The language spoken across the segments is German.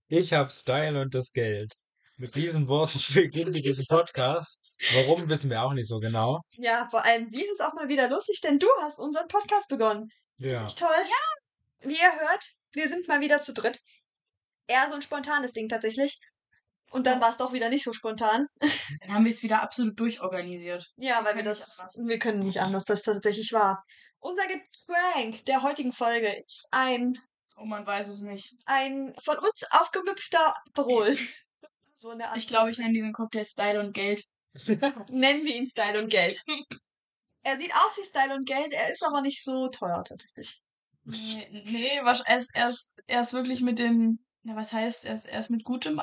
Ich habe Style und das Geld. Mit diesen Worten beginnen wir diesen Podcast. Warum, wissen wir auch nicht so genau. Ja, vor allem dir ist auch mal wieder lustig, denn du hast unseren Podcast begonnen. Finde Ja. ich toll. Ja. Wie ihr hört, wir sind mal wieder zu dritt. Eher so ein spontanes Ding tatsächlich. Und dann war es doch wieder nicht so spontan. Dann haben wir es wieder absolut durchorganisiert. Ja, weil wir können nicht anders, das tatsächlich wahr. Unser Getränk der heutigen Folge ist Oh, man weiß es nicht. ein von uns aufgemüpfter Aperol. So eine Art. Ich glaube, ich nenne diesen Cocktail Style und Geld. Nennen wir ihn Style und Geld. Er sieht aus wie Style und Geld, er ist aber nicht so teuer tatsächlich. Nee, er ist wirklich mit den, na, was heißt, er ist mit gutem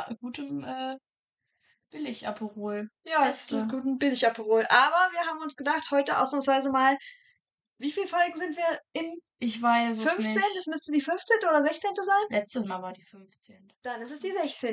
Billig-Aperol. Ja, es ist ein guten Billig-Aperol. Aber wir haben uns gedacht, heute ausnahmsweise mal, wie viele Folgen sind wir in? Ich weiß 15? es nicht. Das müsste die 15. oder 16. sein? Letztes Mal war die 15. Dann ist es die 16.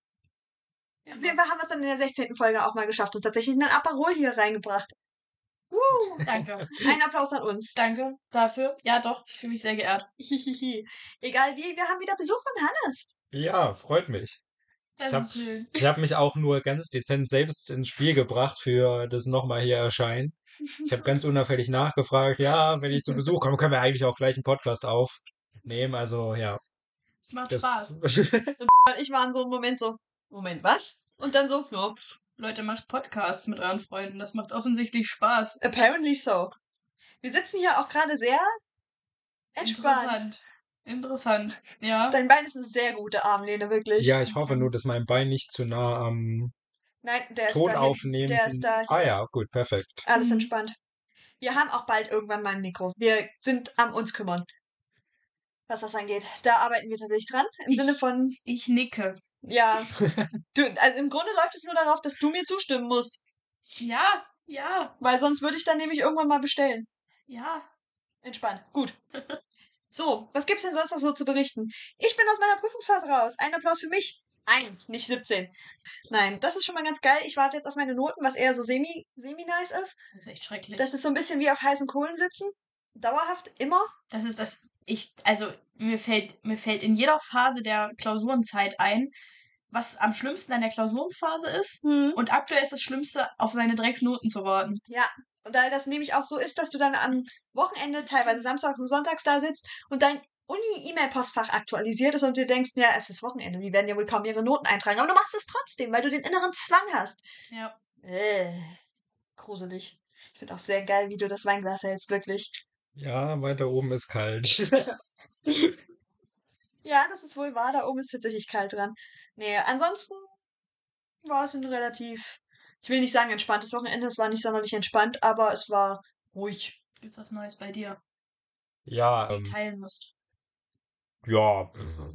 Ja, Auf jeden Fall haben wir es dann in der 16. Folge auch mal geschafft und tatsächlich einen Aperol hier reingebracht. Danke. Ein Applaus an uns. Danke dafür. Ja, doch, ich fühle mich sehr geehrt. Egal wie, wir haben wieder Besuch von Hannes. Ja, freut mich. Das ist schön. Ich habe mich auch nur ganz dezent selbst ins Spiel gebracht für das nochmal hier erscheinen. Ich habe ganz unauffällig nachgefragt, ja, wenn ich zu Besuch komme, können wir eigentlich auch gleich einen Podcast aufnehmen. Also ja. Es macht Spaß. Und ich war in so einem Moment so, Moment, was? Und dann so, ja. Leute, macht Podcasts mit euren Freunden. Das macht offensichtlich Spaß. Apparently so. Wir sitzen hier auch gerade sehr entspannt. Interessant, ja. Dein Bein ist eine sehr gute Armlehne, wirklich. Ja, ich hoffe nur, dass mein Bein nicht zu nah am Nein, der ist Ton dahin. aufnehmen. Der ist da. Ah ja, gut, perfekt. Alles entspannt. Wir haben auch bald irgendwann mal ein Mikro. Wir sind am uns kümmern, was das angeht. Da arbeiten wir tatsächlich dran. Im Sinne von, Ich nicke. ja, also im Grunde läuft es nur darauf, dass du mir zustimmen musst. Ja. Weil sonst würde ich dann nämlich irgendwann mal bestellen. Ja. Entspannt. Gut. So, was gibt's denn sonst noch so zu berichten? Ich bin aus meiner Prüfungsphase raus. Ein Applaus für mich. Nicht 17. Nein, das ist schon mal ganz geil. Ich warte jetzt auf meine Noten, was eher so semi-nice ist. Das ist echt schrecklich. Das ist so ein bisschen wie auf heißen Kohlen sitzen. Dauerhaft, immer. Das ist das, mir fällt in jeder Phase der Klausurenzeit ein, was am schlimmsten an der Klausurenphase ist. Und aktuell ist das Schlimmste, auf seine Drecksnoten zu warten. Ja, und da das nämlich auch so ist, dass du dann am Wochenende, teilweise samstags und sonntags da sitzt und dein Uni-E-Mail-Postfach aktualisiert ist und du denkst, ja, es ist Wochenende, die werden ja wohl kaum ihre Noten eintragen. Aber du machst es trotzdem, weil du den inneren Zwang hast. Ja. Gruselig. Ich finde auch sehr geil, wie du das Weinglas hältst, wirklich. Ja, weiter oben ist kalt. Ja, das ist wohl wahr, da oben ist tatsächlich kalt dran. Nee, ansonsten war es ein relativ, ich will nicht sagen entspanntes Wochenende, es war nicht sonderlich entspannt, aber es war ruhig. Gibt's was Neues bei dir, Ja, die du teilen musst? ja,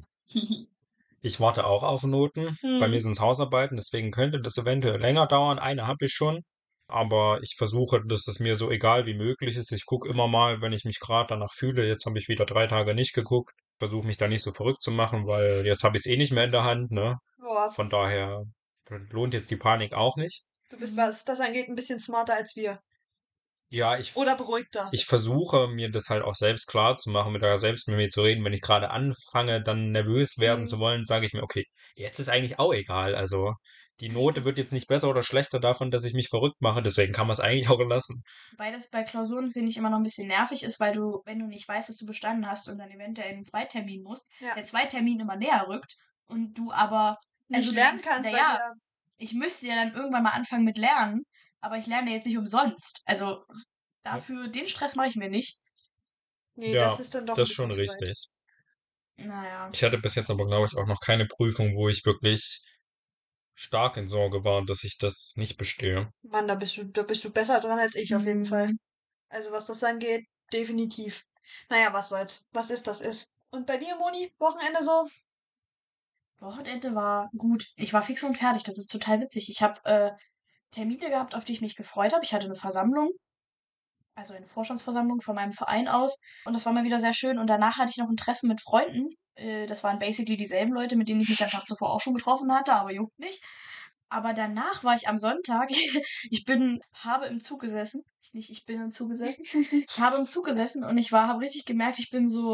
ich warte auch auf Noten. Bei mir sind es Hausarbeiten, deswegen könnte das eventuell länger dauern. Eine habe ich schon. Aber ich versuche, dass es mir so egal wie möglich ist. Ich gucke immer mal, wenn ich mich gerade danach fühle. Jetzt habe ich wieder 3 Tage nicht geguckt. Versuche mich da nicht so verrückt zu machen, weil jetzt habe ich es eh nicht mehr in der Hand, ne? Boah, Von daher lohnt jetzt die Panik auch nicht. du bist, was das angeht, ein bisschen smarter als wir. Ja, Oder beruhigter. ich versuche mir das halt auch selbst klar zu machen, selbst mit mir zu reden. Wenn ich gerade anfange, dann nervös werden zu wollen, sage ich mir, okay, jetzt ist eigentlich auch egal. Also die Note wird jetzt nicht besser oder schlechter davon, dass ich mich verrückt mache. Deswegen kann man es eigentlich auch lassen. Wobei das bei Klausuren, finde ich, immer noch ein bisschen nervig ist, weil du, wenn du nicht weißt, dass du bestanden hast und dann eventuell in den Zweitermin musst, der Zweitermin immer näher rückt und du aber nicht lernen kannst, weil ja, ich müsste ja dann irgendwann mal anfangen mit Lernen, aber ich lerne jetzt nicht umsonst. Also dafür, den Stress mache ich mir nicht. Nee, Ja, das ist dann doch das ein ist schon bisschen zu weit. richtig. Naja. Ich hatte bis jetzt aber, glaube ich, auch noch keine Prüfung, wo ich wirklich stark in Sorge war, dass ich das nicht bestehe. Mann, da bist du besser dran als ich auf jeden Fall. Also was das angeht, definitiv. Naja, was soll's. Was ist, das ist. Und bei dir, Moni, Wochenende so? Wochenende war gut. Ich war fix und fertig. Das ist total witzig. Ich habe Termine gehabt, auf die ich mich gefreut habe. Ich hatte eine Versammlung, also eine Vorstandsversammlung von meinem Verein aus. Und das war mal wieder sehr schön. Und danach hatte ich noch ein Treffen mit Freunden. Das waren basically dieselben Leute, mit denen ich mich am Tag zuvor auch schon getroffen hatte, aber juckt nicht. Aber danach war ich am Sonntag, habe im Zug gesessen. Ich bin im Zug gesessen. Ich habe im Zug gesessen und habe richtig gemerkt, ich bin so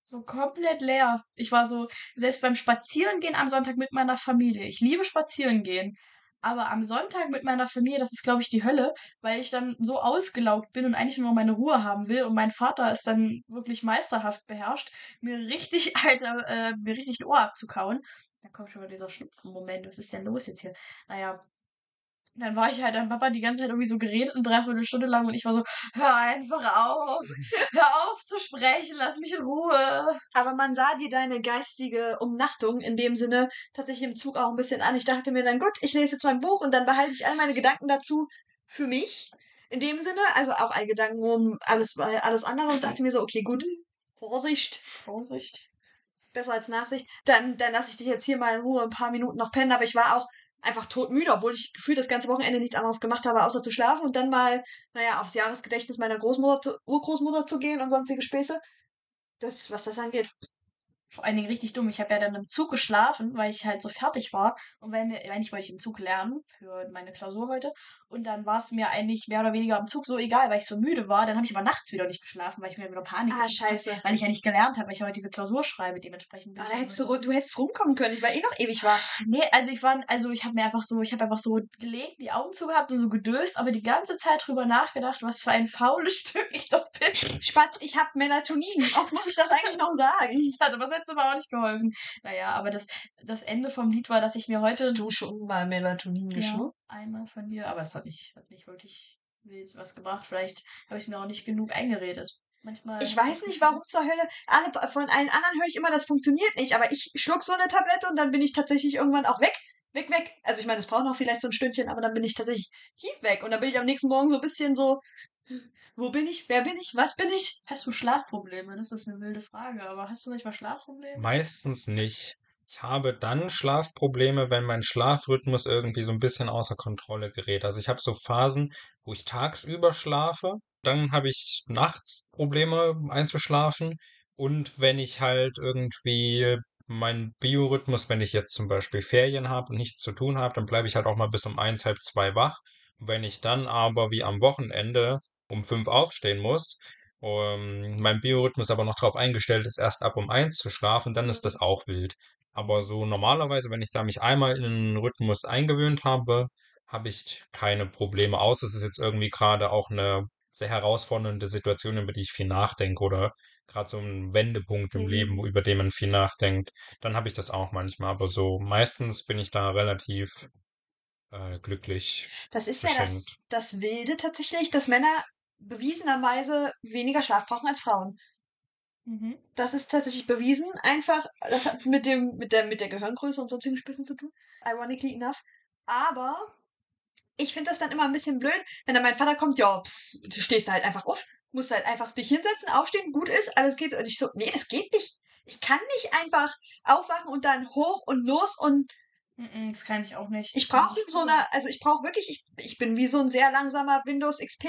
so komplett leer. Ich war so, selbst beim Spazierengehen am Sonntag mit meiner Familie. Ich liebe Spazierengehen. Aber am Sonntag mit meiner Familie, das ist, glaube ich, die Hölle, weil ich dann so ausgelaugt bin und eigentlich nur noch meine Ruhe haben will. Und mein Vater ist dann wirklich meisterhaft beherrscht, mir richtig, Alter, mir richtig ein Ohr abzukauen. Da kommt schon mal dieser Schnupfen-Moment. Was ist denn los jetzt hier? Naja, dann war ich halt an Papa die ganze Zeit irgendwie so geredet, eine Dreiviertelstunde lang und ich war so, hör einfach auf, hör auf zu sprechen, lass mich in Ruhe. Aber man sah dir deine geistige Umnachtung in dem Sinne tatsächlich im Zug auch ein bisschen an. Ich dachte mir dann, gut, ich lese jetzt mein Buch und dann behalte ich all meine Gedanken dazu für mich. In dem Sinne, also auch alle Gedanken um alles andere und dachte mir so, okay, gut, Vorsicht, Vorsicht. besser als Nachsicht. Dann lasse ich dich jetzt hier mal in Ruhe ein paar Minuten noch pennen, aber ich war auch einfach todmüde, obwohl ich gefühlt das ganze Wochenende nichts anderes gemacht habe, außer zu schlafen und dann mal, aufs Jahresgedächtnis meiner Urgroßmutter zu gehen und sonstige Späße. Das, was das angeht, Vor allen Dingen richtig dumm. Ich habe ja dann im Zug geschlafen, weil ich halt so fertig war. Und eigentlich wollte ich im Zug lernen für meine Klausur heute. Und dann war es mir eigentlich mehr oder weniger im Zug so egal, weil ich so müde war. Dann habe ich aber nachts wieder nicht geschlafen, weil ich mir wieder Panik scheiße. weil ich ja nicht gelernt habe, weil ich ja heute diese Klausur schreibe. Dementsprechend bin Aber ich da dann hättest heute. du hättest rumkommen können. Ich war eh noch ewig wach. Nee, also ich habe einfach so gelegt, die Augen zugehört und so gedöst, aber die ganze Zeit drüber nachgedacht, was für ein faules Stück ich doch bin. Spatz, ich hab Melatonin. Auch muss ich das eigentlich noch sagen? Das hat aber das letzte Mal auch nicht geholfen. Naja, aber das Ende vom Lied war, dass ich mir heute. Hast du schon mal Melatonin Ja, geschluckt? einmal von dir, aber es hat nicht wirklich wild was gebracht. Vielleicht habe ich es mir auch nicht genug eingeredet. Manchmal. Ich weiß nicht, warum zur Hölle. Von allen anderen höre ich immer, das funktioniert nicht. Aber ich schluck so eine Tablette und dann bin ich tatsächlich irgendwann auch weg. Weg. Also ich meine, es braucht noch vielleicht so ein Stündchen, aber dann bin ich tatsächlich tief weg. Und dann bin ich am nächsten Morgen so ein bisschen so, wo bin ich? Wer bin ich? Was bin ich? Hast du Schlafprobleme? Das ist eine wilde Frage, aber hast du manchmal Schlafprobleme? Meistens nicht. Ich habe dann Schlafprobleme, wenn mein Schlafrhythmus irgendwie so ein bisschen außer Kontrolle gerät. Also ich habe so Phasen, wo ich tagsüber schlafe, dann habe ich nachts Probleme einzuschlafen und wenn ich halt irgendwie meinen Biorhythmus, wenn ich jetzt zum Beispiel Ferien habe und nichts zu tun habe, dann bleibe ich halt auch mal bis um 1, halb 2 wach. Wenn ich dann aber wie am Wochenende um 5 aufstehen muss, mein Biorhythmus aber noch darauf eingestellt ist, erst ab um 1 zu schlafen, dann ist das auch wild. Aber so normalerweise, wenn ich da mich einmal in einen Rhythmus eingewöhnt habe, habe ich keine Probleme aus. Es ist jetzt irgendwie gerade auch eine sehr herausfordernde Situation, über die ich viel nachdenke oder gerade so ein Wendepunkt im Leben, über den man viel nachdenkt. Dann habe ich das auch manchmal, aber so meistens bin ich da relativ glücklich Das ist ja beschenkt. das Wilde tatsächlich, dass Männer bewiesenerweise weniger Schlaf brauchen als Frauen. Mhm. Das ist tatsächlich bewiesen. Einfach, das hat mit der Gehirngröße und sonstigen Spitzen zu tun. Ironically enough. Aber ich finde das dann immer ein bisschen blöd, wenn dann mein Vater kommt, ja, du stehst halt einfach auf, musst halt einfach dich hinsetzen, aufstehen, gut ist, alles geht. Und ich so, nee, das geht nicht. Ich kann nicht einfach aufwachen und dann hoch und los und Das kann ich auch nicht. ich brauche also ich brauche wirklich, ich bin wie so ein sehr langsamer Windows XP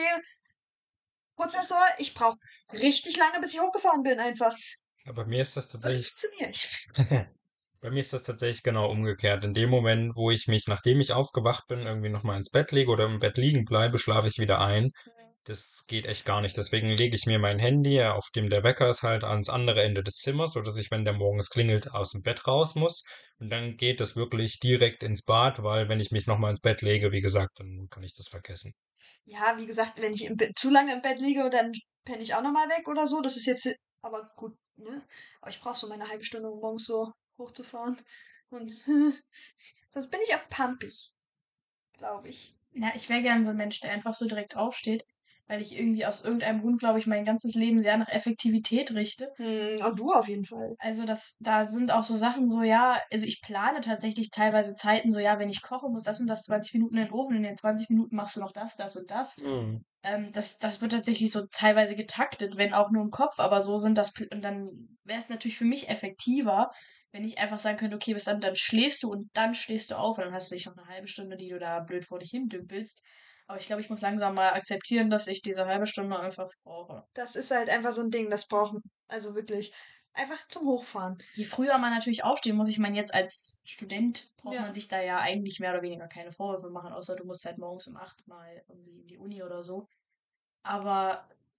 Prozessor. Ich brauche richtig lange, bis ich hochgefahren bin, einfach. Aber mir ist das Und das tatsächlich funktioniert. Bei mir ist das tatsächlich genau umgekehrt. In dem Moment, wo ich mich, nachdem ich aufgewacht bin, irgendwie nochmal ins Bett lege oder im Bett liegen bleibe, schlafe ich wieder ein. Das geht echt gar nicht. Deswegen lege ich mir mein Handy, auf dem der Wecker ist, halt ans andere Ende des Zimmers, sodass ich, wenn der morgens klingelt, aus dem Bett raus muss. Und dann geht es wirklich direkt ins Bad, weil wenn ich mich nochmal ins Bett lege, wie gesagt, dann kann ich das vergessen. Ja, wie gesagt, wenn ich zu lange im Bett liege, dann penne ich auch nochmal weg oder so. Das ist jetzt, aber gut, ne? Aber ich brauche so meine halbe Stunde, um morgens so hochzufahren. Und sonst bin ich auch pumpig, glaube ich. Ja, ich wäre gern so ein Mensch, der einfach so direkt aufsteht, weil ich irgendwie aus irgendeinem Grund, glaube ich, mein ganzes Leben sehr nach Effektivität richte. Und du auf jeden Fall. Also da sind auch so Sachen so, ja, also ich plane tatsächlich teilweise Zeiten so, ja, wenn ich koche, muss das und das 20 Minuten in den Ofen, in den 20 Minuten machst du noch das und das. Hm. Das wird tatsächlich so teilweise getaktet, wenn auch nur im Kopf, aber so sind das, und dann wäre es natürlich für mich effektiver, wenn ich einfach sagen könnte, okay, bis dann schläfst du und dann stehst du auf und dann hast du dich noch eine halbe Stunde, die du da blöd vor dich hin dümpelst. Aber ich glaube, ich muss langsam mal akzeptieren, dass ich diese halbe Stunde einfach brauche. Das ist halt einfach so ein Ding, das brauchen, also wirklich, einfach zum Hochfahren. Je früher man natürlich aufstehen muss, ich meine, jetzt als Student braucht Ja. man sich da ja eigentlich mehr oder weniger keine Vorwürfe machen, außer du musst halt morgens um 8 mal irgendwie in die Uni oder so. Aber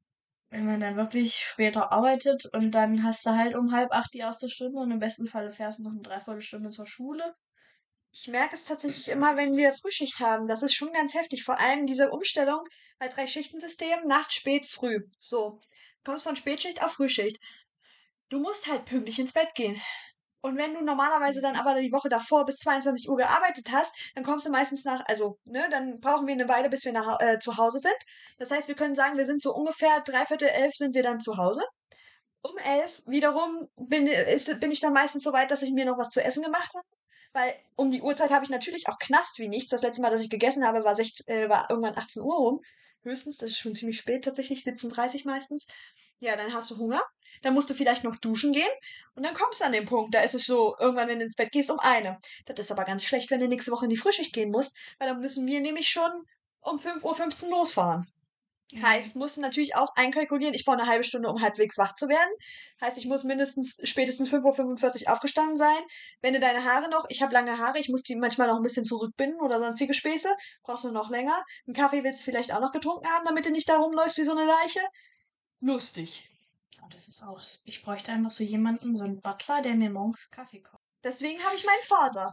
Wenn man dann wirklich später arbeitet und dann hast du halt um 7:30 die erste Stunde und im besten Falle fährst du noch eine Dreiviertelstunde zur Schule. Ich merke es tatsächlich immer, wenn wir Frühschicht haben. Das ist schon ganz heftig. Vor allem diese Umstellung bei 3-Schichten-System, Nacht, Spät, Früh. So. Du kommst von Spätschicht auf Frühschicht. Du musst halt pünktlich ins Bett gehen. Und wenn du normalerweise dann aber die Woche davor bis 22 Uhr gearbeitet hast, dann kommst du meistens dann brauchen wir eine Weile, bis wir zu Hause sind. Das heißt, wir können sagen, wir sind so ungefähr 10:45 sind wir dann zu Hause. Um 11 wiederum bin ich dann meistens so weit, dass ich mir noch was zu essen gemacht habe. Weil um die Uhrzeit habe ich natürlich auch Knast wie nichts. Das letzte Mal, dass ich gegessen habe, war irgendwann 18 Uhr rum. Höchstens, das ist schon ziemlich spät tatsächlich, 17:30 meistens. Ja, dann hast du Hunger. Dann musst du vielleicht noch duschen gehen. Und dann kommst du an den Punkt, da ist es so, irgendwann, wenn du ins Bett gehst, um 1. Das ist aber ganz schlecht, wenn du nächste Woche in die Frühschicht gehen musst, weil dann müssen wir nämlich schon um 5:15 Uhr losfahren. Heißt, musst du natürlich auch einkalkulieren, ich brauche eine halbe Stunde, um halbwegs wach zu werden. Heißt, ich muss spätestens 5:45 Uhr aufgestanden sein. Wenn du deine Haare noch, ich habe lange Haare, ich muss die manchmal noch ein bisschen zurückbinden oder sonstige Späße, brauchst du noch länger. Einen Kaffee willst du vielleicht auch noch getrunken haben, damit du nicht da rumläufst wie so eine Leiche. Lustig. Und das ist auch, ich bräuchte einfach so jemanden, so einen Butler, der mir morgens Kaffee kocht. Deswegen habe ich meinen Vater.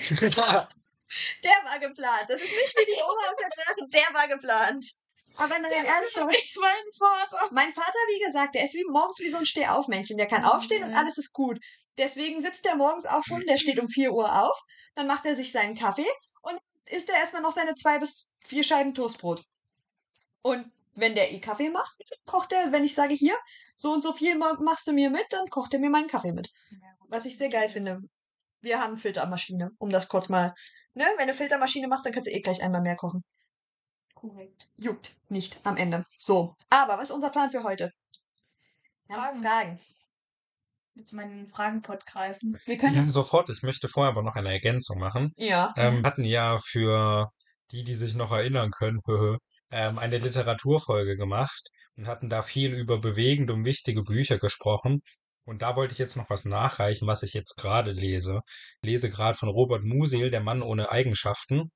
Der war geplant. Das ist nicht wie die Oma auf der Drachen, der war geplant. Aber in der Ernsthaft. Ich mein Vater. Mein Vater, wie gesagt, der ist morgens wie so ein Stehaufmännchen. Der kann aufstehen und alles ist gut. Deswegen sitzt der morgens auch schon, der steht um 4 Uhr auf, dann macht er sich seinen Kaffee und isst er erstmal noch seine 2 bis 4 Scheiben Toastbrot. Und wenn der Kaffee macht, kocht er, wenn ich sage, hier, so und so viel machst du mir mit, dann kocht er mir meinen Kaffee mit. Was ich sehr geil finde. Wir haben Filtermaschine, um das kurz mal, ne, wenn du Filtermaschine machst, dann kannst du gleich einmal mehr kochen. Korrekt. Juckt nicht am Ende. So, aber was ist unser Plan für heute? Wir haben Fragen. Jetzt mal in den Fragenpot greifen. Wir können Ja, sofort. Ich möchte vorher aber noch eine Ergänzung machen. ja. Wir hatten ja für die sich noch erinnern können, eine Literaturfolge gemacht und hatten da viel über bewegende und wichtige Bücher gesprochen. Und da wollte ich jetzt noch was nachreichen, was ich jetzt gerade lese. Ich lese gerade von Robert Musil, Der Mann ohne Eigenschaften.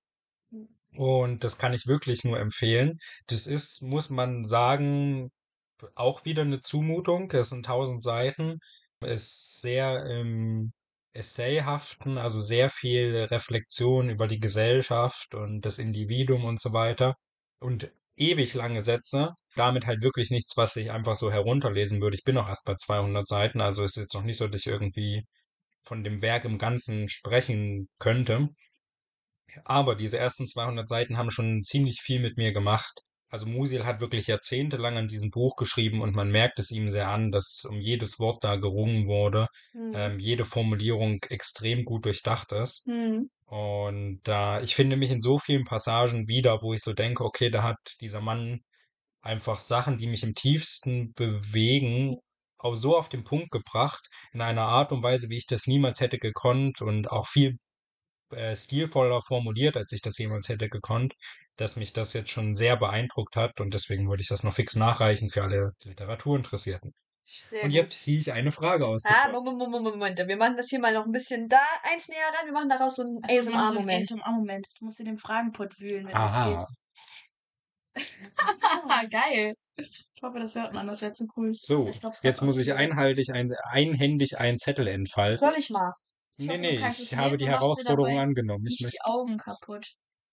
Und das kann ich wirklich nur empfehlen. Das ist, muss man sagen, auch wieder eine Zumutung. Es sind 1000 Seiten. Ist sehr im Essayhaften, also sehr viel Reflexion über die Gesellschaft und das Individuum und so weiter. Und ewig lange Sätze. Damit halt wirklich nichts, was ich einfach so herunterlesen würde. Ich bin noch erst bei 200 Seiten, also ist jetzt noch nicht so, dass ich irgendwie von dem Werk im Ganzen sprechen könnte. Aber diese ersten 200 Seiten haben schon ziemlich viel mit mir gemacht. Also Musil hat wirklich jahrzehntelang an diesem Buch geschrieben und man merkt es ihm sehr an, dass um jedes Wort da gerungen wurde, jede Formulierung extrem gut durchdacht ist. Und ich finde mich in so vielen Passagen wieder, wo ich so denke, okay, da hat dieser Mann einfach Sachen, die mich im tiefsten bewegen, auch so auf den Punkt gebracht, in einer Art und Weise, wie ich das niemals hätte gekonnt und auch viel stilvoller formuliert, als ich das jemals hätte gekonnt, dass mich das jetzt schon sehr beeindruckt hat und deswegen wollte ich das noch fix nachreichen für alle Literaturinteressierten. Sehr Und gut. jetzt ziehe ich eine Frage aus. Moment. Wir machen das hier mal noch ein bisschen da eins näher ran. Wir machen daraus so einen ASMR-Moment. ASMR-Moment. Du musst in dem Fragenpot wühlen, wenn Aha. das geht. Geil. Ich hoffe, das hört man. Das wäre zu cool. So, Ich glaub, es jetzt gab muss auch ich so- einhändig einen Zettel entfalten. Soll ich mal? Ich hoffe, Nee, du kannst es ich habe nehmen die und machst dir Herausforderung dabei angenommen. nicht die Augen kaputt.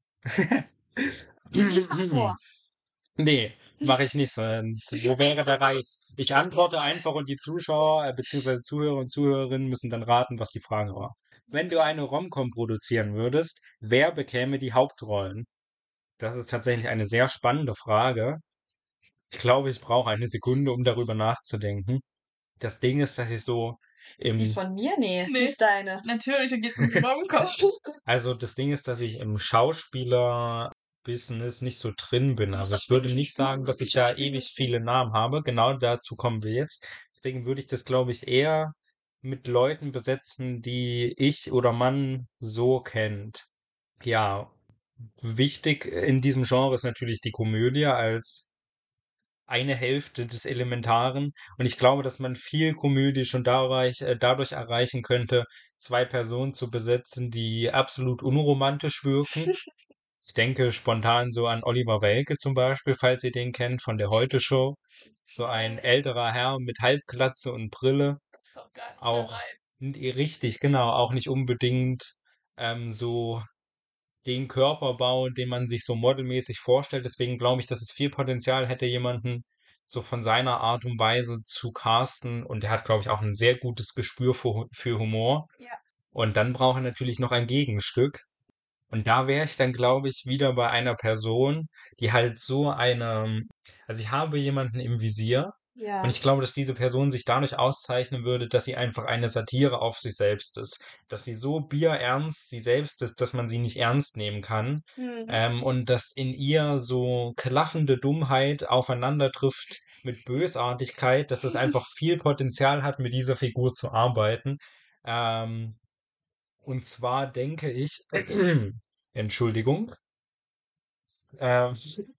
Lies mal vor. Nee, mache ich nicht, sonst wo wäre der Reiz? Ich antworte einfach und die Zuschauer bzw. Zuhörer und Zuhörerinnen müssen dann raten, was die Frage war. Wenn du eine Rom-Com produzieren würdest, wer bekäme die Hauptrollen? Das ist tatsächlich eine sehr spannende Frage. Ich glaube, ich brauche eine Sekunde, um darüber nachzudenken. Das Ding ist, dass ich so Die von mir? Nee, die ist deine. Natürlich, da geht's um die Rom-Com. Also das Ding ist, dass ich im Schauspieler-Business nicht so drin bin. Also ich würde nicht sagen, dass ich da ewig viele Namen habe. Genau dazu kommen wir jetzt. Deswegen würde ich das, glaube ich, eher mit Leuten besetzen, die ich oder man so kennt. Ja, wichtig in diesem Genre ist natürlich die Komödie als eine Hälfte des Elementaren. Und ich glaube, dass man viel Komödie schon dadurch erreichen könnte, zwei Personen zu besetzen, die absolut unromantisch wirken Ich denke spontan so an Oliver Welke zum Beispiel, falls ihr den kennt, von der Heute-Show. So ein älterer Herr mit Halbglatze und Brille. Ist doch gar nicht Auch dabei. richtig, genau, auch nicht unbedingt so den Körperbau, den man sich so modelmäßig vorstellt. Deswegen glaube ich, dass es viel Potenzial hätte, jemanden so von seiner Art und Weise zu casten. Und er hat, glaube ich, auch ein sehr gutes Gespür für Humor. Ja. Und dann braucht er natürlich noch ein Gegenstück. Und da wäre ich dann, glaube ich, wieder bei einer Person, die halt so also ich habe jemanden im Visier und Ja. ich glaube, dass diese Person sich dadurch auszeichnen würde, dass sie einfach eine Satire auf sich selbst ist. Dass sie so bierernst sie selbst ist, dass man sie nicht ernst nehmen kann. Und dass in ihr so klaffende Dummheit aufeinander trifft mit Bösartigkeit, dass es einfach viel Potenzial hat, mit dieser Figur zu arbeiten. Ähm, und zwar denke ich, Entschuldigung, ähm,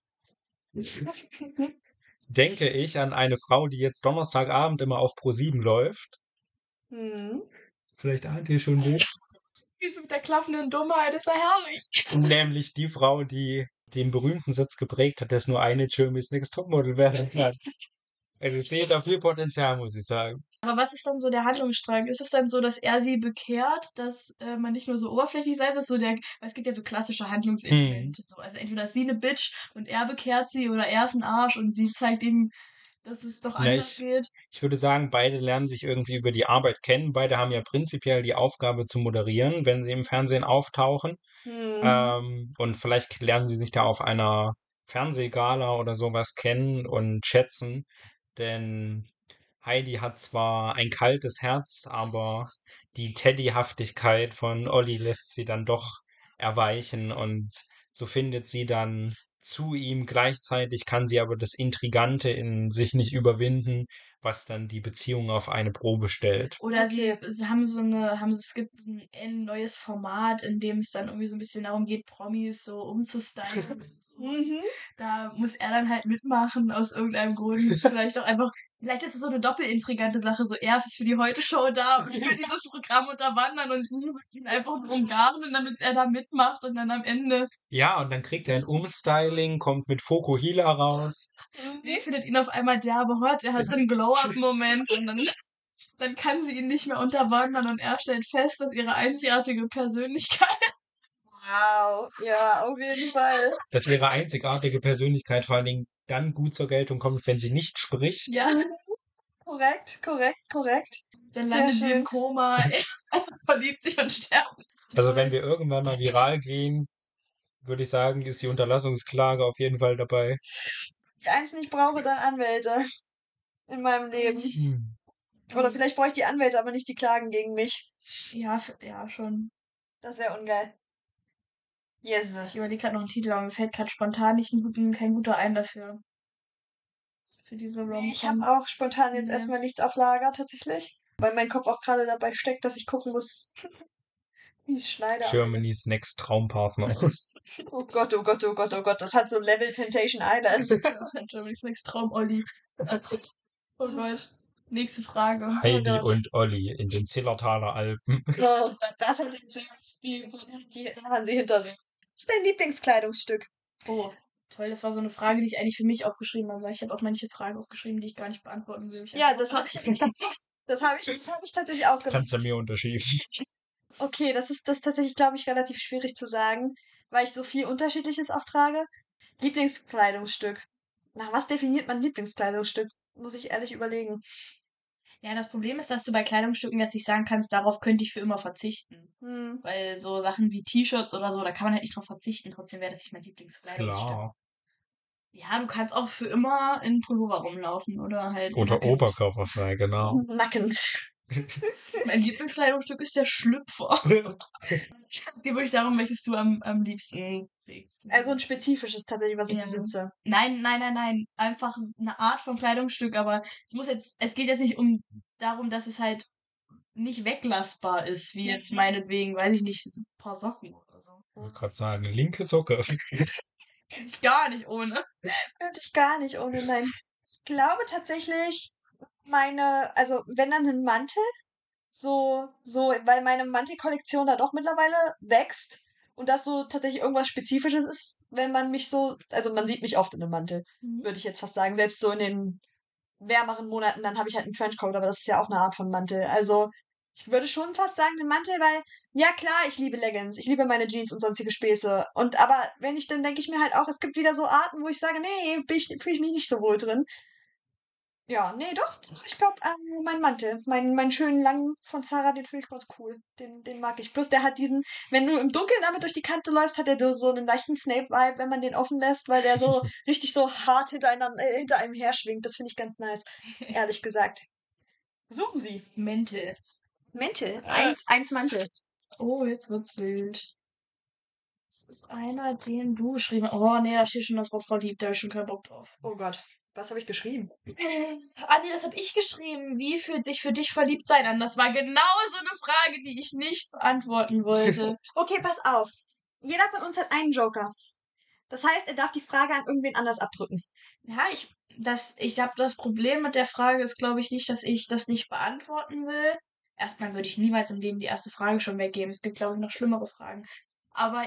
denke ich an eine Frau, die jetzt Donnerstagabend immer auf ProSieben läuft. Hm. Vielleicht ahnt ihr schon wen. Wie so mit der klaffenden Dummheit, ist ja herrlich. Nämlich die Frau, die den berühmten Satz geprägt hat, dass nur eine Germany's Next Topmodel werden kann. Also ich sehe da viel Potenzial, muss ich sagen. Aber was ist dann so der Handlungsstrang? Ist es dann so, dass er sie bekehrt, dass man nicht nur so oberflächlich sei, so weil es gibt ja so klassische Handlungselemente. So. Also entweder ist sie eine Bitch und er bekehrt sie oder er ist ein Arsch und sie zeigt ihm, dass es doch Na, anders geht. ich würde sagen, beide lernen sich irgendwie über die Arbeit kennen. Beide haben ja prinzipiell die Aufgabe zu moderieren, wenn sie im Fernsehen auftauchen. Und vielleicht lernen sie sich da auf einer Fernsehgala oder sowas kennen und schätzen. Denn Heidi hat zwar ein kaltes Herz, aber die Teddyhaftigkeit von Olli lässt sie dann doch erweichen und so findet sie dann zu ihm. Gleichzeitig kann sie aber das Intrigante in sich nicht überwinden, was dann die Beziehung auf eine Probe stellt. Oder Okay. sie haben es gibt ein neues Format, in dem es dann irgendwie so ein bisschen darum geht, Promis so umzustylen. Und so. Mhm. Da muss er dann halt mitmachen aus irgendeinem Grund. Vielleicht ist es so eine doppelintrigante Sache. So, er ist für die Heute-Show da und will dieses Programm unterwandern und sie will ihn einfach nur umgarnen, damit er da mitmacht und dann am Ende. Ja, und dann kriegt er ein Umstyling, kommt mit Fokuhila raus. Sie findet ihn auf einmal derbe hot, er hat einen Glow-Up-Moment und dann kann sie ihn nicht mehr unterwandern und er stellt fest, dass ihre einzigartige Persönlichkeit. Wow. Ja, auf jeden Fall. Dass ihre einzigartige Persönlichkeit vor allen Dingen dann gut zur Geltung kommt, wenn sie nicht spricht. Ja, Korrekt. dann Sehr landet sie im schön. Koma, er verliebt sich und stirbt. Also wenn wir irgendwann mal viral gehen, würde ich sagen, ist die Unterlassungsklage auf jeden Fall dabei. Die einzigen, die ich brauche, dann Anwälte in meinem Leben. Oder vielleicht brauche ich die Anwälte, aber nicht die Klagen gegen mich. Ja, schon. Das wäre ungeil. Yes. Ich überlege gerade noch einen Titel, aber mir fällt gerade spontan kein guter ein dafür. Für diese Rom-Com. Ich habe auch spontan jetzt Ja. erstmal nichts auf Lager, tatsächlich. Weil mein Kopf auch gerade dabei steckt, dass ich gucken muss, wie es Schneider. Germany's Next Traumpartner. Oh Gott, oh Gott, oh Gott, oh Gott. Das hat so Level Temptation Island. Germany's Next Traum Olli. Oh Gott. Nächste Frage. Heidi Gott. und Olli in den Zillertaler Alpen. Oh, das hat jetzt sehr viel. Die haben sie hinter sich. Was ist dein Lieblingskleidungsstück? Oh, toll. Das war so eine Frage, die ich eigentlich für mich aufgeschrieben habe, weil ich habe auch manche Fragen aufgeschrieben, die ich gar nicht beantworten will. Ja, das habe ich tatsächlich auch gemacht. Kannst du mir unterschieben. Okay, das ist tatsächlich, glaube ich, relativ schwierig zu sagen, weil ich so viel Unterschiedliches auch trage. Lieblingskleidungsstück. Nach was definiert man Lieblingskleidungsstück? Muss ich ehrlich überlegen. Ja, das Problem ist, dass du bei Kleidungsstücken jetzt nicht sagen kannst, darauf könnte ich für immer verzichten. Hm. Weil so Sachen wie T-Shirts oder so, da kann man halt nicht drauf verzichten. Trotzdem wäre das nicht mein Lieblingskleidungsstück. Klar. Ja, du kannst auch für immer in Pullover rumlaufen oder halt Oder nackend. oberkörperfrei, genau. Nackend. Mein Lieblingskleidungsstück ist der Schlüpfer. Es geht wirklich darum, welches du am liebsten trägst. Also ein spezifisches tatsächlich, was ich Ja. besitze. Nein. Einfach eine Art von Kleidungsstück, aber es geht jetzt nicht darum, dass es halt nicht weglassbar ist, wie jetzt meinetwegen, weiß ich nicht, ein paar Socken oder so. Ich wollte gerade sagen, linke Socke. Kann ich gar nicht ohne. Könnte ich gar nicht ohne, nein. Ich glaube tatsächlich, also wenn dann ein Mantel, so, weil meine Mantelkollektion da doch mittlerweile wächst und das so tatsächlich irgendwas Spezifisches ist, wenn man mich so, also man sieht mich oft in einem Mantel, würde ich jetzt fast sagen. Selbst so in den wärmeren Monaten, dann habe ich halt einen Trenchcoat, aber das ist ja auch eine Art von Mantel. Also ich würde schon fast sagen, einen Mantel, weil, ja klar, ich liebe Leggings, ich liebe meine Jeans und sonstige Späße. Und aber wenn ich, dann denke ich mir halt auch, es gibt wieder so Arten, wo ich sage, nee, fühle ich mich nicht so wohl drin. Ja, nee, doch, ich glaube, mein Mantel, meinen schönen langen von Zara, den finde ich ganz cool. Den mag ich. Plus der hat diesen, wenn du im Dunkeln damit durch die Kante läufst, hat er so einen leichten Snape-Vibe, wenn man den offen lässt, weil der so richtig so hart hinter einem her schwingt. Das finde ich ganz nice, ehrlich gesagt. Suchen Sie. Mäntel. Mäntel. Eins Mantel. Oh, jetzt wird's wild. Das ist einer, den du geschrieben hast. Oh, nee, da steht schon das Wort verliebt. Da habe ich schon keinen Bock drauf. Oh Gott. Was habe ich geschrieben? Ah, nee, das habe ich geschrieben. Wie fühlt sich für dich verliebt sein an? Das war genau so eine Frage, die ich nicht beantworten wollte. Okay, pass auf. Jeder von uns hat einen Joker. Das heißt, er darf die Frage an irgendwen anders abdrücken. Ja, ich habe das Problem mit der Frage ist, glaube ich, nicht, dass ich das nicht beantworten will. Erstmal würde ich niemals im Leben die erste Frage schon weggeben. Es gibt, glaube ich, noch schlimmere Fragen. Aber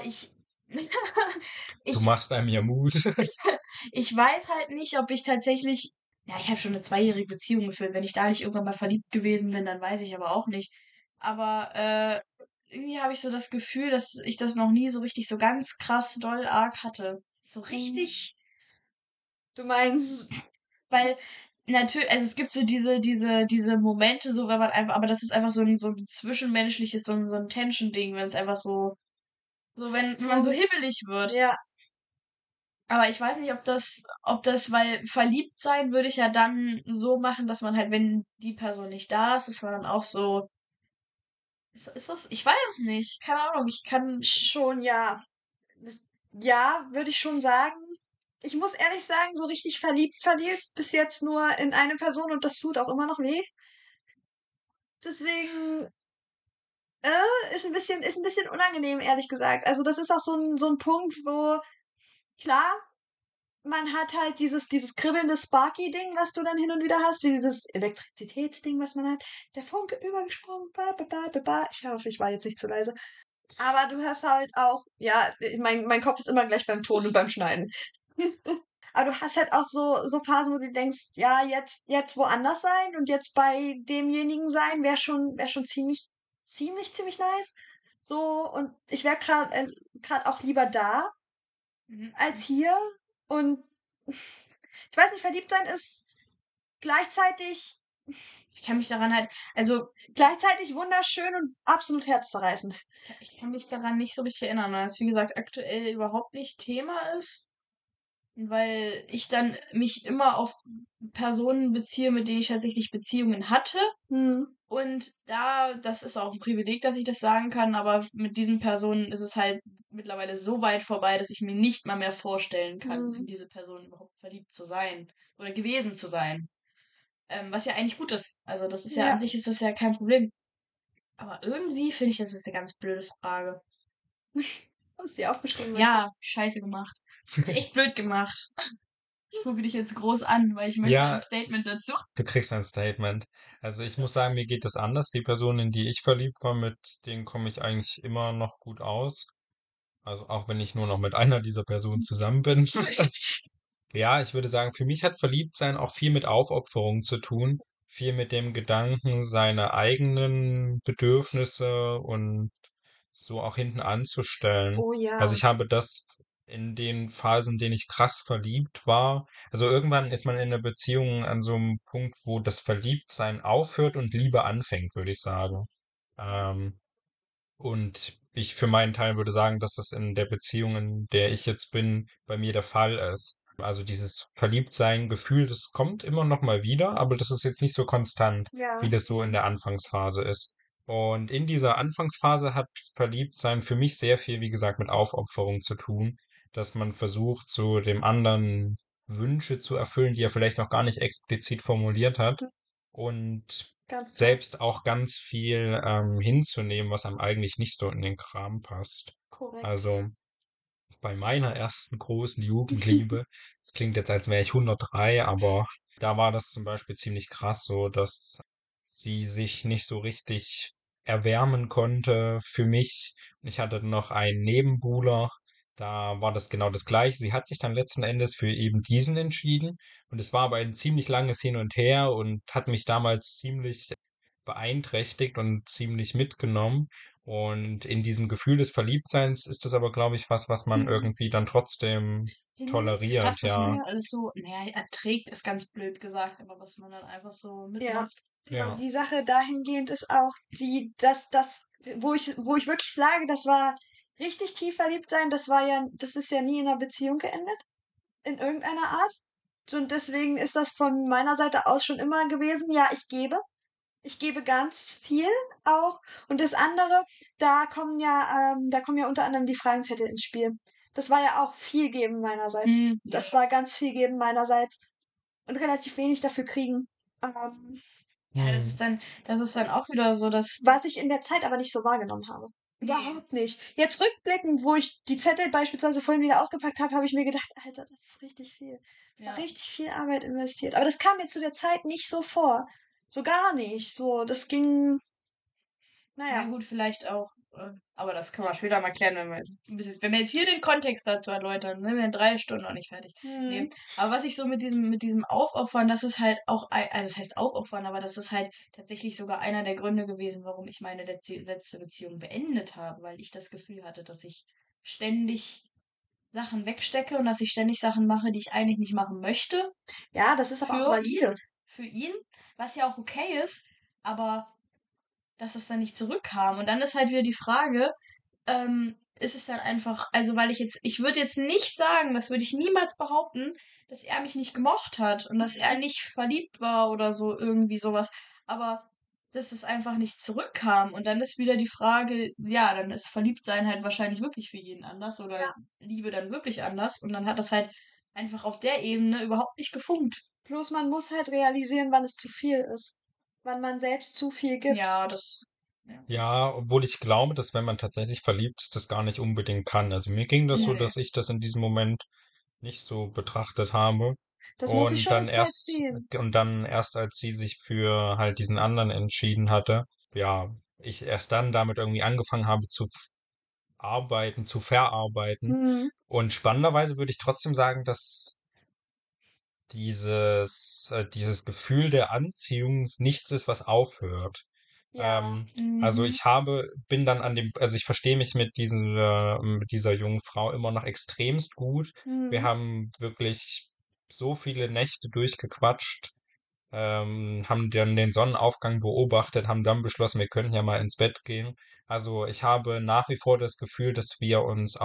Du machst einem ja Mut. ich weiß halt nicht, ob ich tatsächlich, ja, ich habe schon eine 2-jährige Beziehung geführt. Wenn ich da nicht irgendwann mal verliebt gewesen bin, dann weiß ich aber auch nicht. Aber irgendwie habe ich so das Gefühl, dass ich das noch nie so richtig so ganz krass doll arg hatte. So richtig. Du meinst, Weil natürlich, also es gibt so diese Momente, so wenn man einfach, aber das ist einfach so ein zwischenmenschliches, so ein Tension-Ding, wenn es einfach so wenn man so hibbelig wird. ja, Aber ich weiß nicht, ob das, weil verliebt sein würde ich ja dann so machen, dass man halt, wenn die Person nicht da ist, dass man dann auch so, ist das, ich weiß es nicht, keine Ahnung, ich kann, schon ja. Ja, würde ich schon sagen. Ich muss ehrlich sagen, so richtig verliebt bis jetzt nur in eine Person und das tut auch immer noch weh. Deswegen, ist ein bisschen unangenehm, ehrlich gesagt. Also das ist auch so ein Punkt, wo, klar, man hat halt dieses kribbelnde Sparky-Ding, was du dann hin und wieder hast, wie dieses Elektrizitätsding, was man hat. Der Funke übergesprungen, ba, ba, ba, ba, ba. Ich hoffe, ich war jetzt nicht zu leise. Aber du hast halt auch, ja, mein Kopf ist immer gleich beim Ton und beim Schneiden. Aber du hast halt auch so Phasen, wo du denkst, ja, jetzt woanders sein und jetzt bei demjenigen sein, wär schon ziemlich nice. So, und ich wäre gerade auch lieber da als hier. Und ich weiß nicht, verliebt sein ist gleichzeitig, ich kann mich daran halt, also gleichzeitig wunderschön und absolut herzzerreißend. ich kann mich daran nicht so richtig erinnern, weil es, wie gesagt, aktuell überhaupt nicht Thema ist. Weil ich dann mich immer auf Personen beziehe, mit denen ich tatsächlich Beziehungen hatte. Und das ist auch ein Privileg, dass ich das sagen kann, aber mit diesen Personen ist es halt mittlerweile so weit vorbei, dass ich mir nicht mal mehr vorstellen kann, in diese Person überhaupt verliebt zu sein oder gewesen zu sein. Was ja eigentlich gut ist. Also das ist ja, Ja. an sich ist das ja kein Problem. Aber irgendwie finde ich, das ist eine ganz blöde Frage. Hast du dir aufgeschrieben? Ja, scheiße gemacht. Echt blöd gemacht. Ich gucke dich jetzt groß an, weil ich möchte Ja. ein Statement dazu. Du kriegst ein Statement. Also ich muss sagen, mir geht das anders. Die Personen, in die ich verliebt war, mit denen komme ich eigentlich immer noch gut aus. Also auch wenn ich nur noch mit einer dieser Personen zusammen bin. Ja, ich würde sagen, für mich hat Verliebtsein auch viel mit Aufopferung zu tun. Viel mit dem Gedanken, seine eigenen Bedürfnisse und so auch hinten anzustellen. Oh ja. Also ich habe das in den Phasen, in denen ich krass verliebt war. Also irgendwann ist man in der Beziehung an so einem Punkt, wo das Verliebtsein aufhört und Liebe anfängt, würde ich sagen. Und ich für meinen Teil würde sagen, dass das in der Beziehung, in der ich jetzt bin, bei mir der Fall ist. Also dieses Verliebtsein-Gefühl, das kommt immer noch mal wieder, aber das ist jetzt nicht so konstant, Ja. wie das so in der Anfangsphase ist. Und in dieser Anfangsphase hat Verliebtsein für mich sehr viel, wie gesagt, mit Aufopferung zu tun, dass man versucht, so dem anderen Wünsche zu erfüllen, die er vielleicht auch gar nicht explizit formuliert hat. Und Ganz krass. selbst auch ganz viel hinzunehmen, was einem eigentlich nicht so in den Kram passt. Korrekt. Also bei meiner ersten großen Jugendliebe, das klingt jetzt, als wäre ich 103, aber da war das zum Beispiel ziemlich krass so, dass sie sich nicht so richtig erwärmen konnte für mich. Und ich hatte noch einen Nebenbuhler, da war das genau das Gleiche. Sie hat sich dann letzten Endes für eben diesen entschieden. Und es war aber ein ziemlich langes Hin und Her und hat mich damals ziemlich beeinträchtigt und ziemlich mitgenommen. Und in diesem Gefühl des Verliebtseins ist das aber, glaube ich, was man Mhm. irgendwie dann trotzdem Ist krass, toleriert, was man ja. da alles so, naja, erträgt, ist ganz blöd gesagt, aber was man dann einfach so Ja. mitmacht. Aber Ja. die Sache dahingehend ist auch, wo ich wirklich sage, das war richtig tief verliebt sein, das ist ja nie in einer Beziehung geendet. In irgendeiner Art. Und deswegen ist das von meiner Seite aus schon immer gewesen, ja, ich gebe. Ich gebe ganz viel auch. Und das andere, da kommen ja unter anderem die Fragenzettel ins Spiel. Das war ja auch viel geben meinerseits. Ja. Das war ganz viel geben meinerseits und relativ wenig dafür kriegen. Ähm, Ja, Hm. das ist dann auch wieder so, dass, Was ich in der Zeit aber nicht so wahrgenommen habe. Überhaupt nicht. Jetzt rückblickend, wo ich die Zettel beispielsweise vorhin wieder ausgepackt habe, habe ich mir gedacht, Alter, das ist richtig viel. Da war ja. richtig viel Arbeit investiert. Aber das kam mir zu der Zeit nicht so vor. So gar nicht. So, das ging, Ja, naja. gut, vielleicht auch. Aber das können wir später mal klären, wenn wir jetzt hier den Kontext dazu erläutern, ne? Wir sind 3 Stunden noch nicht fertig. Nee. Hm. Aber was ich so mit diesem Aufopfern, das ist halt auch, also das heißt Aufopfern, aber das ist halt tatsächlich sogar einer der Gründe gewesen, warum ich meine letzte Beziehung beendet habe, weil ich das Gefühl hatte, dass ich ständig Sachen wegstecke und dass ich ständig Sachen mache, die ich eigentlich nicht machen möchte Ja, das ist aber auch für ihn, valide. für ihn, was ja auch okay ist, aber dass es dann nicht zurückkam. Und dann ist halt wieder die Frage, ist es dann einfach, also weil ich würde jetzt nicht sagen, das würde ich niemals behaupten, dass er mich nicht gemocht hat und dass er nicht verliebt war oder so, irgendwie sowas. Aber dass es einfach nicht zurückkam. Und dann ist wieder die Frage, ja, dann ist Verliebtsein halt wahrscheinlich wirklich für jeden anders oder Ja. Liebe dann wirklich anders. Und dann hat das halt einfach auf der Ebene überhaupt nicht gefunkt. Bloß man muss halt realisieren, wann es zu viel ist. Wann man selbst zu viel gibt. Ja, das. Ja. Ja, obwohl ich glaube, dass wenn man tatsächlich verliebt ist, das gar nicht unbedingt kann. Also mir ging das so, Nee. dass ich das in diesem Moment nicht so betrachtet habe. Das muss ich schon mit Zeit sehen. Und dann erst, als sie sich für halt diesen anderen entschieden hatte, ja, ich erst dann damit irgendwie angefangen habe zu arbeiten, zu verarbeiten. Hm. Und spannenderweise würde ich trotzdem sagen, dass dieses Gefühl der Anziehung nichts ist, was aufhört. Ja. Also Mhm. bin dann also ich verstehe mich mit dieser jungen Frau immer noch extremst gut. Wir Hm. haben wirklich so viele Nächte durchgequatscht, haben dann den Sonnenaufgang beobachtet, haben dann beschlossen, wir könnten ja mal ins Bett gehen. Also ich habe nach wie vor das Gefühl, dass wir uns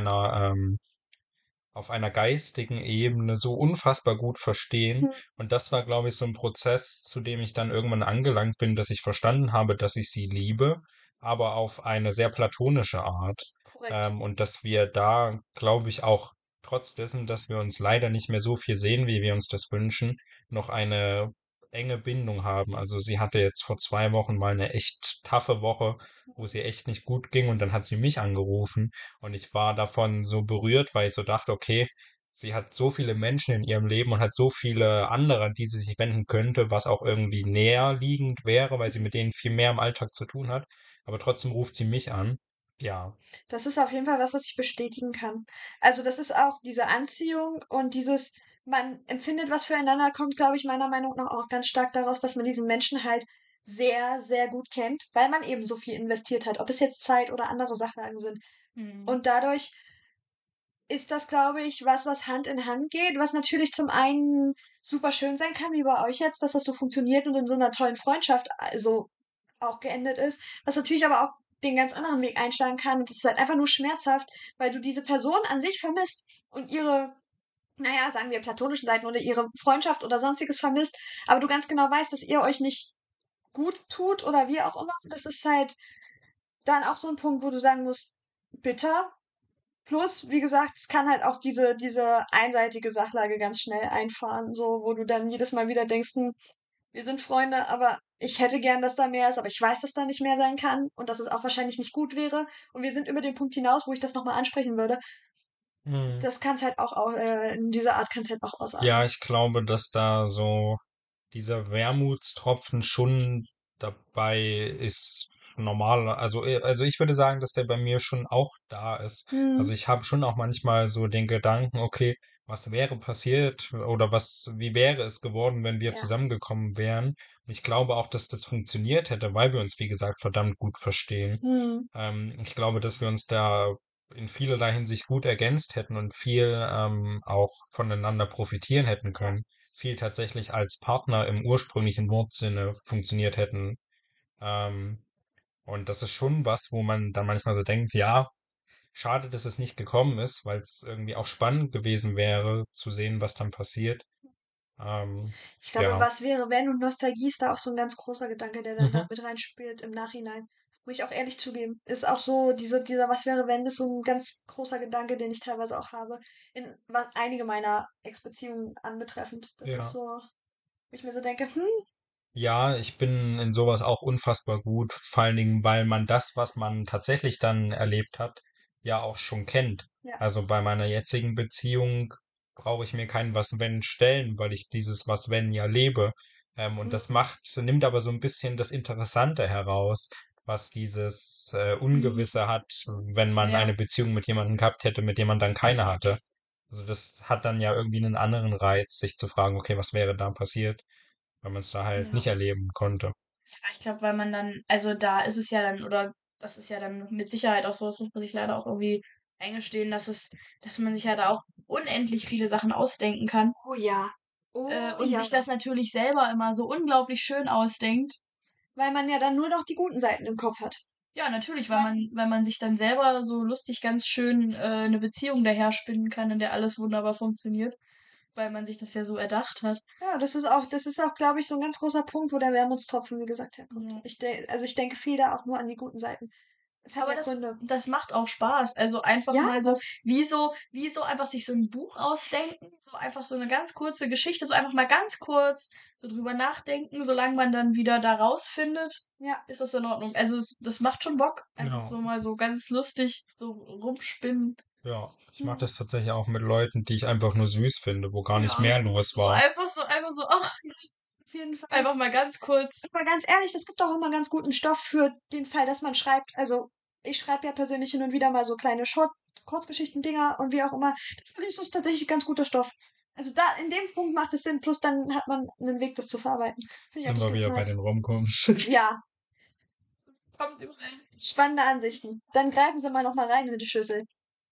auf einer geistigen Ebene so unfassbar gut verstehen. Hm. Und das war, glaube ich, so ein Prozess, zu dem ich dann irgendwann angelangt bin, dass ich verstanden habe, dass ich sie liebe, aber auf eine sehr platonische Art. Korrekt. Und dass wir da, glaube ich, auch trotz dessen, dass wir uns leider nicht mehr so viel sehen, wie wir uns das wünschen, noch eine enge Bindung haben. Also sie hatte jetzt vor 2 Wochen mal eine echt taffe Woche, wo es ihr echt nicht gut ging und dann hat sie mich angerufen und ich war davon so berührt, weil ich so dachte, okay, sie hat so viele Menschen in ihrem Leben und hat so viele andere, an die sie sich wenden könnte, was auch irgendwie näher liegend wäre, weil sie mit denen viel mehr im Alltag zu tun hat. Aber trotzdem ruft sie mich an. Ja. Das ist auf jeden Fall was, was ich bestätigen kann. Also das ist auch diese Anziehung und dieses, man empfindet was füreinander, kommt, glaube ich, meiner Meinung nach auch ganz stark daraus, dass man diesen Menschen halt sehr, sehr gut kennt, weil man eben so viel investiert hat, ob es jetzt Zeit oder andere Sachlagen sind. Mhm. Und dadurch ist das, glaube ich, was Hand in Hand geht, was natürlich zum einen super schön sein kann, wie bei euch jetzt, dass das so funktioniert und in so einer tollen Freundschaft also auch geendet ist, was natürlich aber auch den ganz anderen Weg einschlagen kann und es ist halt einfach nur schmerzhaft, weil du diese Person an sich vermisst und ihre, naja, sagen wir platonischen Seiten oder ihre Freundschaft oder sonstiges vermisst, aber du ganz genau weißt, dass ihr euch nicht gut tut oder wie auch immer. Das ist halt dann auch so ein Punkt, wo du sagen musst, bitter. Plus, wie gesagt, es kann halt auch diese einseitige Sachlage ganz schnell einfahren, so, wo du dann jedes Mal wieder denkst, wir sind Freunde, aber ich hätte gern, dass da mehr ist, aber ich weiß, dass da nicht mehr sein kann und dass es auch wahrscheinlich nicht gut wäre. Und wir sind über den Punkt hinaus, wo ich das nochmal ansprechen würde. Hm. Das kann es halt auch, in dieser Art kann es halt auch Ja, ausarten. ich glaube, dass da so dieser Wermutstropfen schon dabei ist, normaler. Also ich würde sagen, dass der bei mir schon auch da ist. Also ich habe schon auch manchmal so den Gedanken, okay, was wäre passiert oder wie wäre es geworden, wenn wir Ja. zusammengekommen wären? Und ich glaube auch, dass das funktioniert hätte, weil wir uns, wie gesagt, verdammt gut verstehen. Ich glaube, dass wir uns da in vielerlei Hinsicht gut ergänzt hätten und viel auch voneinander profitieren hätten können. Viel tatsächlich als Partner im ursprünglichen Wortsinne funktioniert hätten. Ähm, und das ist schon was, wo man dann manchmal so denkt, ja, schade, dass es nicht gekommen ist, weil es irgendwie auch spannend gewesen wäre, zu sehen, was dann passiert. Ich glaube, Ja. was wäre, wenn, und Nostalgie ist da auch so ein ganz großer Gedanke, der dann da Mhm. mit reinspielt im Nachhinein. Muss ich auch ehrlich zugeben. Ist auch so, dieser was wäre, wenn, ist so ein ganz großer Gedanke, den ich teilweise auch habe, in was einige meiner Ex-Beziehungen anbetreffend. Das ist Ja. so, wo ich mir so denke, Ja, ich bin in sowas auch unfassbar gut, vor allen Dingen, weil man das, was man tatsächlich dann erlebt hat, ja auch schon kennt. ja. Also bei meiner jetzigen Beziehung brauche ich mir kein Was wenn stellen, weil ich dieses Was wenn ja lebe. Und das nimmt aber so ein bisschen das Interessante heraus, was dieses Ungewisse hat, wenn man Ja. eine Beziehung mit jemandem gehabt hätte, mit dem man dann keine hatte. Also das hat dann ja irgendwie einen anderen Reiz, sich zu fragen, okay, was wäre da passiert, weil man es da halt Ja. nicht erleben konnte. Ich glaube, weil man dann, also da ist es ja dann, oder das ist ja dann mit Sicherheit auch so, das muss man sich leider auch irgendwie eingestehen, dass man sich ja da auch unendlich viele Sachen ausdenken kann. Oh ja. Oh Und ja. sich das natürlich selber immer so unglaublich schön ausdenkt. Weil man ja dann nur noch die guten Seiten im Kopf hat. Ja, natürlich, weil man sich dann selber so lustig ganz schön eine Beziehung daher spinnen kann, in der alles wunderbar funktioniert, weil man sich das ja so erdacht hat. Ja, das ist auch, glaube ich, so ein ganz großer Punkt, wo der Wermutstropfen, wie gesagt, herkommt. Ja. Also ich denke viel da auch nur an die guten Seiten. Es hat Aber ja Gründe. das macht auch Spaß. Also einfach Ja, mal so, wie so einfach sich so ein Buch ausdenken, so einfach so eine ganz kurze Geschichte, so einfach mal ganz kurz so drüber nachdenken, solange man dann wieder da rausfindet, ja. ist das in Ordnung. Also das macht schon Bock. Einfach Ja. so mal so ganz lustig so rumspinnen. Ja, ich mache das tatsächlich auch mit Leuten, die ich einfach nur süß finde, wo gar nicht Ja. mehr los war. Einfach so, ach, Auf jeden Fall. einfach mal ganz kurz. Aber ganz ehrlich, das gibt auch immer ganz guten Stoff für den Fall, dass man schreibt. Also, ich schreibe ja persönlich hin und wieder mal so kleine Kurzgeschichten, Dinger und wie auch immer. Das finde ich ist tatsächlich ganz guter Stoff. Also da, in dem Punkt macht es Sinn, plus dann hat man einen Weg, das zu verarbeiten. Finde ich Sind eigentlich wir ganz wieder bei nice. den Romcoms. Ja, Kommt überall. spannende Ansichten. Dann greifen Sie mal noch mal rein in die Schüssel.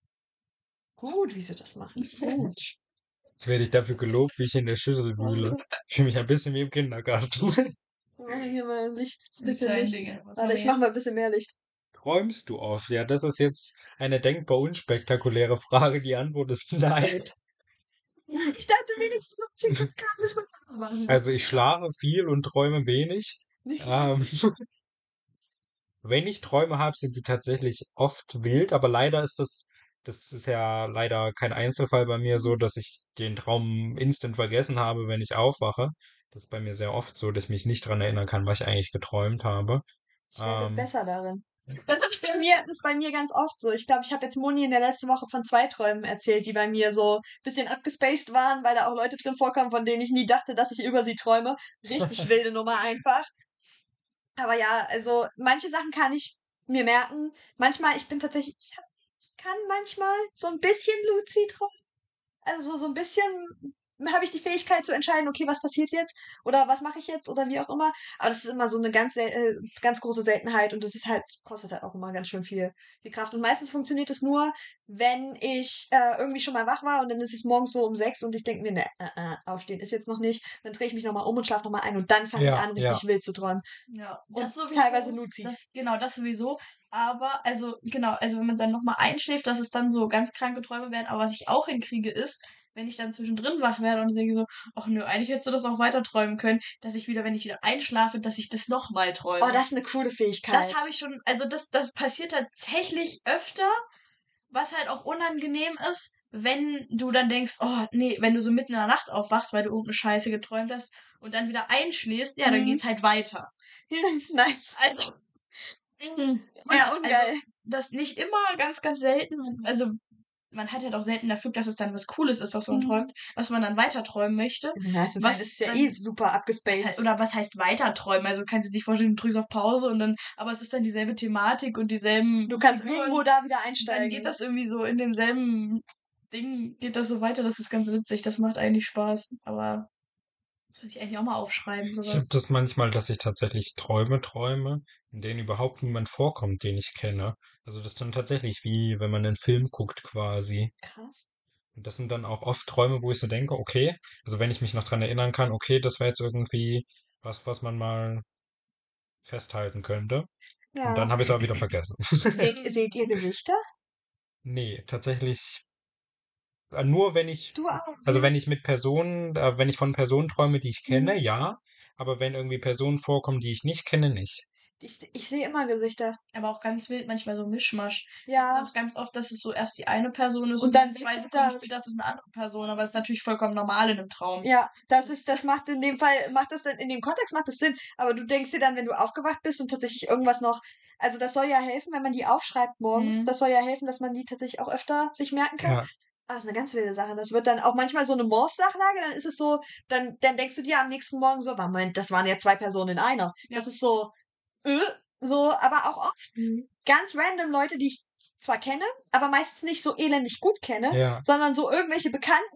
Gut, wie Sie das machen. Gut. Jetzt werde ich dafür gelobt, wie ich in der Schüssel wühle. Ich fühle mich ein bisschen wie im Kindergarten. Wir machen hier mal Licht. Ein bisschen kleinen Licht. Dinge. Was Warte, haben ich wir mach mal ein jetzt? bisschen mehr Licht. Träumst du oft? Ja, das ist jetzt eine denkbar unspektakuläre Frage. Die Antwort ist nein. Ich dachte wenigstens noch 10 Grad müssen wir machen. Also ich schlafe viel und träume wenig. Ähm, wenn ich Träume habe, sind die tatsächlich oft wild, aber leider das ist ja leider kein Einzelfall bei mir so, dass ich den Traum instant vergessen habe, wenn ich aufwache. Das ist bei mir sehr oft so, dass ich mich nicht dran erinnern kann, was ich eigentlich geträumt habe. Ich werde Ähm, besser darin. Das ist bei mir ganz oft so. Ich glaube, ich habe jetzt Moni in der letzten Woche von 2 Träumen erzählt, die bei mir so ein bisschen abgespaced waren, weil da auch Leute drin vorkommen, von denen ich nie dachte, dass ich über sie träume. Richtig wilde Nummer einfach. Aber ja, also manche Sachen kann ich mir merken. Manchmal, ich bin tatsächlich, ich kann manchmal so ein bisschen lucid träumen. Also so ein bisschen habe ich die Fähigkeit zu entscheiden, okay, was passiert jetzt oder was mache ich jetzt oder wie auch immer. Aber das ist immer so eine ganz große Seltenheit und das ist halt, kostet halt auch immer ganz schön viel Kraft. Und meistens funktioniert es nur, wenn ich irgendwie schon mal wach war und dann ist es morgens so um 6 und ich denke mir, ne, aufstehen ist jetzt noch nicht. Dann drehe ich mich nochmal um und schlafe nochmal ein und dann fange ich ja, an, ja. richtig wild zu träumen. Ja, Und das sowieso. teilweise lucid. Das sowieso. Aber, also, genau, also wenn man dann nochmal einschläft, dass es dann so ganz kranke Träume werden. Aber was ich auch hinkriege, ist, wenn ich dann zwischendrin wach werde und ich denke so, ach nö, eigentlich hättest du das auch weiter träumen können, dass ich wieder, wenn ich wieder einschlafe, dass ich das nochmal träume. Oh, das ist eine coole Fähigkeit. Das habe ich schon, also das passiert tatsächlich öfter, was halt auch unangenehm ist, wenn du dann denkst, oh nee, wenn du so mitten in der Nacht aufwachst, weil du irgendeine Scheiße geträumt hast und dann wieder einschläfst, ja, dann geht's halt weiter. Nice. Also, Ja, ungeil. also, das nicht immer, ganz, ganz selten. Also, man hat halt auch selten das Glück, dass es dann was Cooles ist, was man träumt, was man dann weiter träumen möchte. Ja, das ist ja super abgespaced. Was heißt weiter träumen? Also kannst du sich vorstellen, du drückst auf Pause und dann, aber es ist dann dieselbe Thematik und dieselben. Du kannst Figuren. irgendwo da wieder Dann einsteigen. geht das irgendwie so in demselben Ding, geht das so weiter, das ist ganz witzig, das macht eigentlich Spaß, aber das muss ich eigentlich auch mal aufschreiben, Ich habe sowas. das manchmal, dass ich tatsächlich Träume, in denen überhaupt niemand vorkommt, den ich kenne. Also das ist dann tatsächlich wie, wenn man einen Film guckt quasi. Krass. Und das sind dann auch oft Träume, wo ich so denke, okay, also wenn ich mich noch dran erinnern kann, okay, das wäre jetzt irgendwie was man mal festhalten könnte. Und dann Ja. habe ich es auch wieder vergessen. Seht ihr Gesichter? Nee, tatsächlich nur wenn ich, Du auch. also wenn ich mit Personen, wenn ich von Personen träume, die ich kenne, Mhm. ja, aber wenn irgendwie Personen vorkommen, die ich nicht kenne, nicht. Ich sehe immer Gesichter. Aber auch ganz wild, manchmal so Mischmasch. Ja. Auch ganz oft, dass es so erst die eine Person ist Und dann 2 wechselt Sekunden das. später ist es eine andere Person, aber das ist natürlich vollkommen normal in einem Traum. Ja, das macht in dem Fall, macht das dann, in dem Kontext macht das Sinn, aber du denkst dir dann, wenn du aufgewacht bist und tatsächlich irgendwas noch, also das soll ja helfen, wenn man die aufschreibt morgens, Mhm. das soll ja helfen, dass man die tatsächlich auch öfter sich merken kann. Ja, Aber das ist eine ganz wilde Sache. Das wird dann auch manchmal so eine Morph-Sachlage, dann ist es so, dann denkst du dir am nächsten Morgen so, Moment, das waren ja 2 Personen in einer. Ja. Das ist so, so, aber auch oft Mhm. ganz random Leute, die ich zwar kenne, aber meistens nicht so elendig gut kenne, ja. sondern so irgendwelche Bekannten.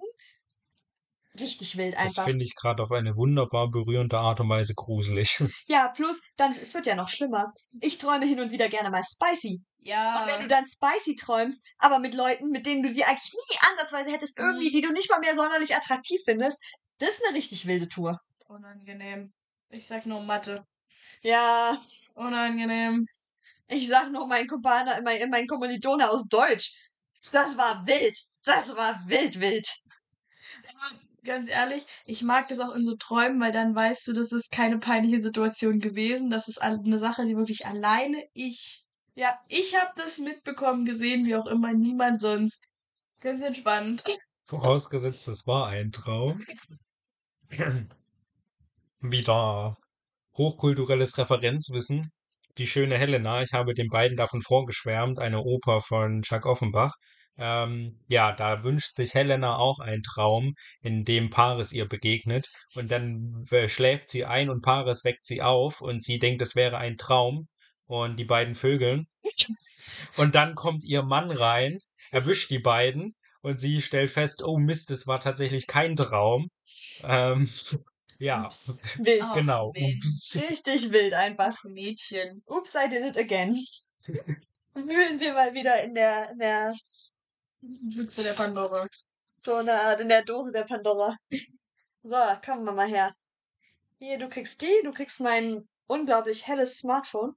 Richtig wild Das einfach. finde ich gerade auf eine wunderbar berührende Art und Weise gruselig. Ja, plus, dann, es wird ja noch schlimmer. Ich träume hin und wieder gerne mal spicy. Ja. Und wenn du dann spicy träumst, aber mit Leuten, mit denen du die eigentlich nie ansatzweise hättest, irgendwie, die du nicht mal mehr sonderlich attraktiv findest, das ist eine richtig wilde Tour. Unangenehm. Ich sag nur Mathe. Ja, Unangenehm. ich sag noch mein Kumpaner, mein Kommilitone aus Deutsch. Das war wild. Das war wild. Ganz ehrlich, ich mag das auch in so Träumen, weil dann weißt du, das ist keine peinliche Situation gewesen. Das ist eine Sache, die wirklich alleine ich habe das mitbekommen, gesehen, wie auch immer, niemand sonst. Ganz entspannt. Vorausgesetzt, es war ein Traum. Wieder hochkulturelles Referenzwissen. Die schöne Helena, ich habe den beiden davon vorgeschwärmt, eine Oper von Chuck Offenbach. Ja, da wünscht sich Helena auch einen Traum, in dem Paris ihr begegnet. Und dann schläft sie ein und Paris weckt sie auf und sie denkt, es wäre ein Traum. Und die beiden vögeln. Und dann kommt ihr Mann rein, erwischt die beiden und sie stellt fest, oh Mist, es war tatsächlich kein Traum. Ja, Ups. Wild. Oh, genau. Mensch. Ups. Richtig wild einfach. Ach, Mädchen. Oops, I did it again. Wühlen wir mal wieder in der Büchse der Pandora. so eine Art, in der Dose der Pandora. So, kommen wir mal her. Hier, du kriegst mein unglaublich helles Smartphone.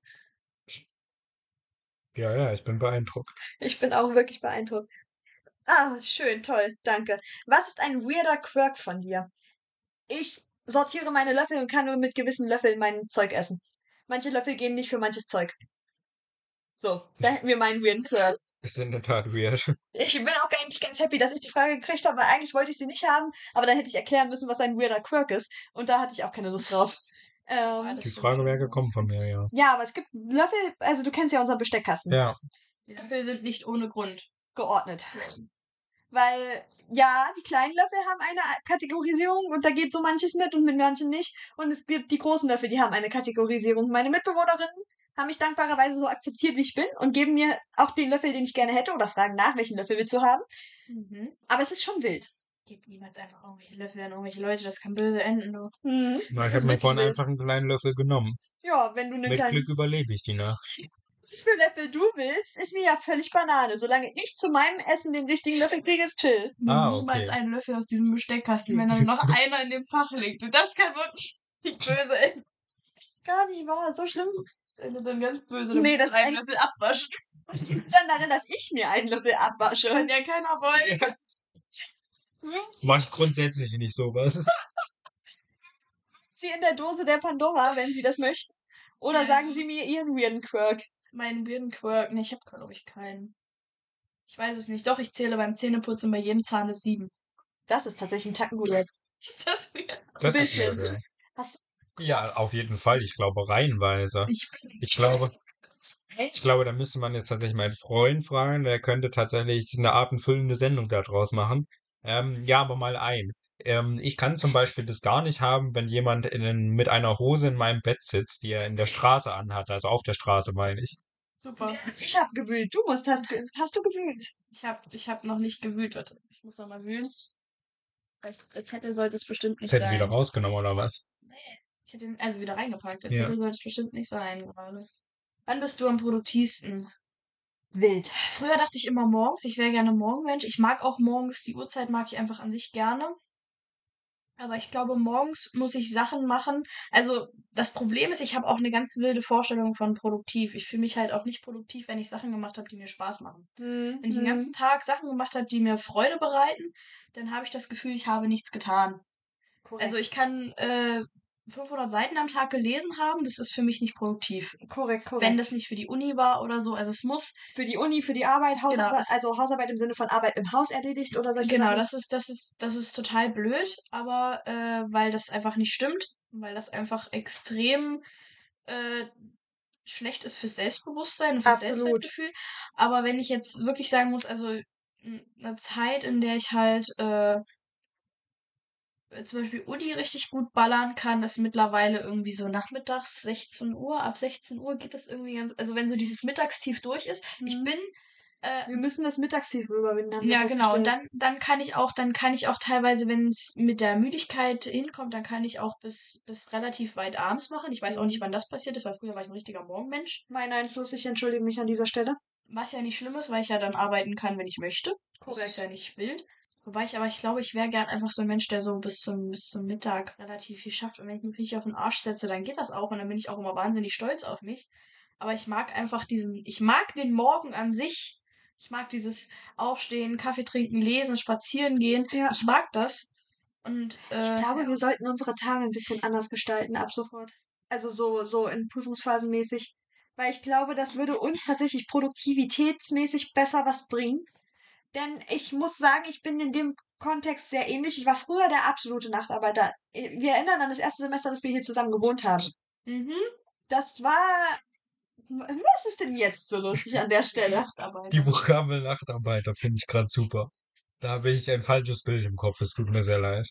Ja, ich bin beeindruckt. Ich bin auch wirklich beeindruckt. Ah, schön, toll, danke. Was ist ein weirder Quirk von dir? Ich sortiere meine Löffel und kann nur mit gewissen Löffeln mein Zeug essen. Manche Löffel gehen nicht für manches Zeug. So, da hätten wir meinen weirden Quirk. Ist in der Tat weird. Ich bin auch eigentlich ganz happy, dass ich die Frage gekriegt habe, weil eigentlich wollte ich sie nicht haben, aber dann hätte ich erklären müssen, was ein weirder Quirk ist. Und da hatte ich auch keine Lust drauf. Die Frage wäre gekommen von mir, ja. Ja, aber es gibt Löffel, also du kennst ja unseren Besteckkasten. Ja, Die Löffel sind nicht ohne Grund. Geordnet. Weil, ja, die kleinen Löffel haben eine Kategorisierung und da geht so manches mit und mit manchen nicht. Und es gibt die großen Löffel, die haben eine Kategorisierung. Meine Mitbewohnerinnen haben mich dankbarerweise so akzeptiert, wie ich bin und geben mir auch den Löffel, den ich gerne hätte oder fragen nach, welchen Löffel willst du haben. Aber es ist schon wild. Gib niemals einfach irgendwelche Löffel an irgendwelche Leute, das kann böse enden. Du. Mhm. na, ich Das habe mir ist vorhin wild. einfach einen kleinen Löffel genommen. Ja, wenn du einen Mit kleinen... Glück überlebe ich die Nacht. Was für Löffel du willst, ist mir ja völlig Banane. Solange ich zu meinem Essen den richtigen Löffel kriege, ist chill. Ah, Nimm niemals okay. einen Löffel aus diesem Besteckkasten, wenn dann noch einer in dem Fach liegt. Das kann wirklich böse enden. Gar nicht wahr, so schlimm. Das endet dann ganz böse. Nee, Dann das einen Löffel abwaschen. Was liegt dann darin, dass ich mir einen Löffel abwasche? Kann ja keiner wollen. Mach ich grundsätzlich nicht sowas. Sie in der Dose der Pandora, wenn Sie das möchten. Oder Ja. sagen Sie mir Ihren weirden Quirk. Meinen weirden Quirk. Nee, ich habe, glaube ich, keinen. Ich weiß es nicht. Doch, ich zähle beim Zähneputzen bei jedem Zahn bis 7. Das ist tatsächlich ein Tacken guter. Ist das weird? Das ist Bisschen. weird, ja. Hast Ja, auf jeden Fall. Ich glaube reihenweise. Ich bin Ich glaube, Ich glaube, da müsste man jetzt tatsächlich meinen Freund fragen, der könnte tatsächlich eine abendfüllende Sendung daraus machen. Ja, aber mal ein. Ich kann zum Beispiel das gar nicht haben, wenn jemand mit einer Hose in meinem Bett sitzt, die er in der Straße anhat, also auf der Straße meine ich. Super. Ich habe gewühlt. Hast du gewühlt? Ich hab noch nicht gewühlt. Warte, ich muss noch mal wühlen. Der Zettel sollte es bestimmt Das nicht hätten wieder sein. rausgenommen, oder was? Ich hätte ihn also wieder reingepackt. Der Ja. Zettel sollte es bestimmt nicht sein gerade. Wann bist du am produktivsten? Wild. Früher dachte ich immer morgens. Ich wäre gerne Morgenmensch. Ich mag auch morgens. Die Uhrzeit mag ich einfach an sich gerne. Aber ich glaube, morgens muss ich Sachen machen. Also das Problem ist, ich habe auch eine ganz wilde Vorstellung von produktiv. Ich fühle mich halt auch nicht produktiv, wenn ich Sachen gemacht habe, die mir Spaß machen. Wenn ich den ganzen Tag Sachen gemacht habe, die mir Freude bereiten, dann habe ich das Gefühl, ich habe nichts getan. Also ich kann 500 Seiten am Tag gelesen haben, das ist für mich nicht produktiv. Korrekt. Wenn das nicht für die Uni war oder so. Also es muss, Für die Uni, für die Arbeit, Hausarbeit, es- also Hausarbeit im Sinne von Arbeit im Haus erledigt oder solche genau, Sachen. das ist total blöd, aber weil das einfach nicht stimmt, weil das einfach extrem äh, schlecht ist fürs Selbstbewusstsein und fürs Absolut. Selbstwertgefühl. Aber wenn ich jetzt wirklich sagen muss, also eine Zeit, in der ich halt zum Beispiel Uni richtig gut ballern kann, ist mittlerweile irgendwie so nachmittags 16 Uhr. Ab 16 Uhr geht das irgendwie ganz, also wenn so dieses Mittagstief durch ist. Ich bin, Wir müssen das Mittagstief überwinden, haben wir ja genau, und festgestellt. dann kann ich auch teilweise, wenn es mit der Müdigkeit hinkommt, dann kann ich auch bis relativ weit abends machen. Ich weiß auch nicht, wann das passiert ist, weil früher war ich ein richtiger Morgenmensch. Mein Einfluss, ich entschuldige mich an dieser Stelle. Was ja nicht schlimm ist, weil ich ja dann arbeiten kann, wenn ich möchte. Das ist Korrekt. ja nicht wild. Ich glaube, ich wäre gern einfach so ein Mensch, der so bis zum Mittag relativ viel schafft. Und wenn ich mich richtig auf den Arsch setze, dann geht das auch. Und dann bin ich auch immer wahnsinnig stolz auf mich. Aber ich mag einfach ich mag den Morgen an sich. Ich mag dieses Aufstehen, Kaffee trinken, lesen, spazieren gehen. Ja. Ich mag das. Und, Ich glaube, wir sollten unsere Tage ein bisschen anders gestalten ab sofort. Also so in Prüfungsphasen mäßig. Weil ich glaube, das würde uns tatsächlich produktivitätsmäßig besser was bringen. Denn ich muss sagen, ich bin in dem Kontext sehr ähnlich. Ich war früher der absolute Nachtarbeiter. Wir erinnern an das erste Semester, dass wir hier zusammen gewohnt haben. Das war... Was ist denn jetzt so lustig an der Stelle? Nachtarbeiter. Die Vokabel Nachtarbeiter finde ich gerade super. Da habe ich ein falsches Bild im Kopf, es tut mir sehr leid.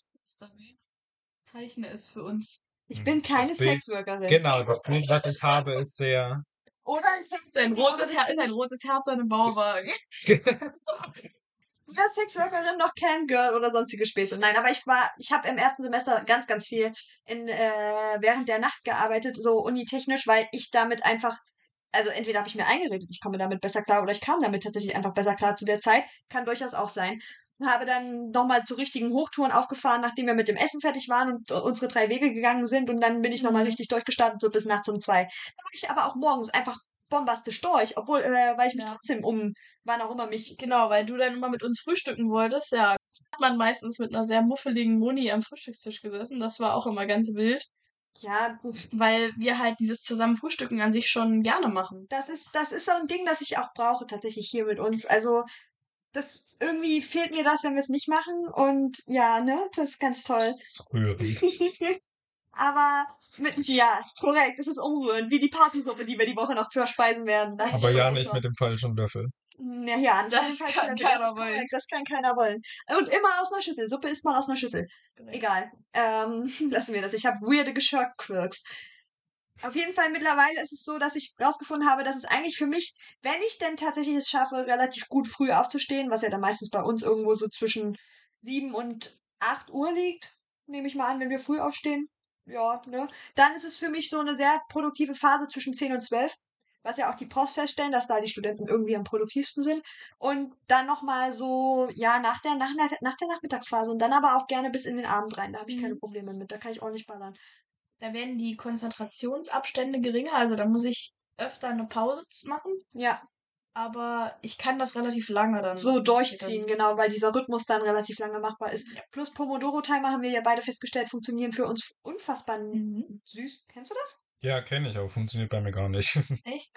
Zeichne es für uns. Ich bin keine Das Bild, Sexworkerin. genau, das Bild, was ich habe, ist sehr... Oder ich hab Ein rotes Herz an einem Bauwagen. weder Sexworkerin noch Camgirl oder sonstige Späße. Nein, aber ich habe im ersten Semester ganz viel während der Nacht gearbeitet, so unitechnisch, weil ich damit einfach, also entweder habe ich mir eingeredet, ich komme damit besser klar, oder ich kam damit tatsächlich einfach besser klar zu der Zeit. Kann durchaus auch sein. Habe dann nochmal zu richtigen Hochtouren aufgefahren, nachdem wir mit dem Essen fertig waren und unsere 3 Wege gegangen sind. Und dann bin ich nochmal richtig durchgestartet, so bis nachts um 2. Dann war ich aber auch morgens einfach bombastisch durch, obwohl, weil ich mich trotzdem wann auch immer mich... Genau, weil du dann immer mit uns frühstücken wolltest, ja. Hat man meistens mit einer sehr muffeligen Moni am Frühstückstisch gesessen. Das war auch immer ganz wild. Ja, Weil wir halt dieses zusammen Frühstücken an sich schon gerne machen. das ist so ein Ding, das ich auch brauche, tatsächlich hier mit uns. Also, das irgendwie fehlt mir das, wenn wir es nicht machen. Und ja, ne, das ist ganz toll. Das ist rührend. Aber ja, korrekt, es ist umrührend, wie die Partysuppe, die wir die Woche noch verspeisen werden. Das Aber ja, nicht mit dem falschen Löffel. Ja, Das kann keiner wollen. korrekt, das kann keiner wollen. Und immer aus einer Schüssel. Suppe isst man aus einer Schüssel. Korrekt. Egal. Lassen wir das. Ich habe weirde Geschirrquirks. Auf jeden Fall mittlerweile ist es so, dass ich rausgefunden habe, dass es eigentlich für mich, wenn ich denn tatsächlich es schaffe, relativ gut früh aufzustehen, was ja dann meistens bei uns irgendwo so zwischen 7 und 8 Uhr liegt, nehme ich mal an, wenn wir früh aufstehen. Ja, ne? Dann ist es für mich so eine sehr produktive Phase zwischen 10 und 12, was ja auch die Profs feststellen, dass da die Studenten irgendwie am produktivsten sind. Und dann nochmal so, ja, nach der Nachmittagsphase und dann aber auch gerne bis in den Abend rein. Da habe ich keine Probleme mit. Da kann ich ordentlich ballern. Da werden die Konzentrationsabstände geringer, also da muss ich öfter eine Pause machen. Ja. Aber ich kann das relativ lange dann. So durchziehen, genau, weil dieser Rhythmus dann relativ lange machbar ist. Ja. Plus Pomodoro-Timer haben wir ja beide festgestellt, funktionieren für uns unfassbar süß. Kennst du das? Ja, kenne ich, aber funktioniert bei mir gar nicht. Echt?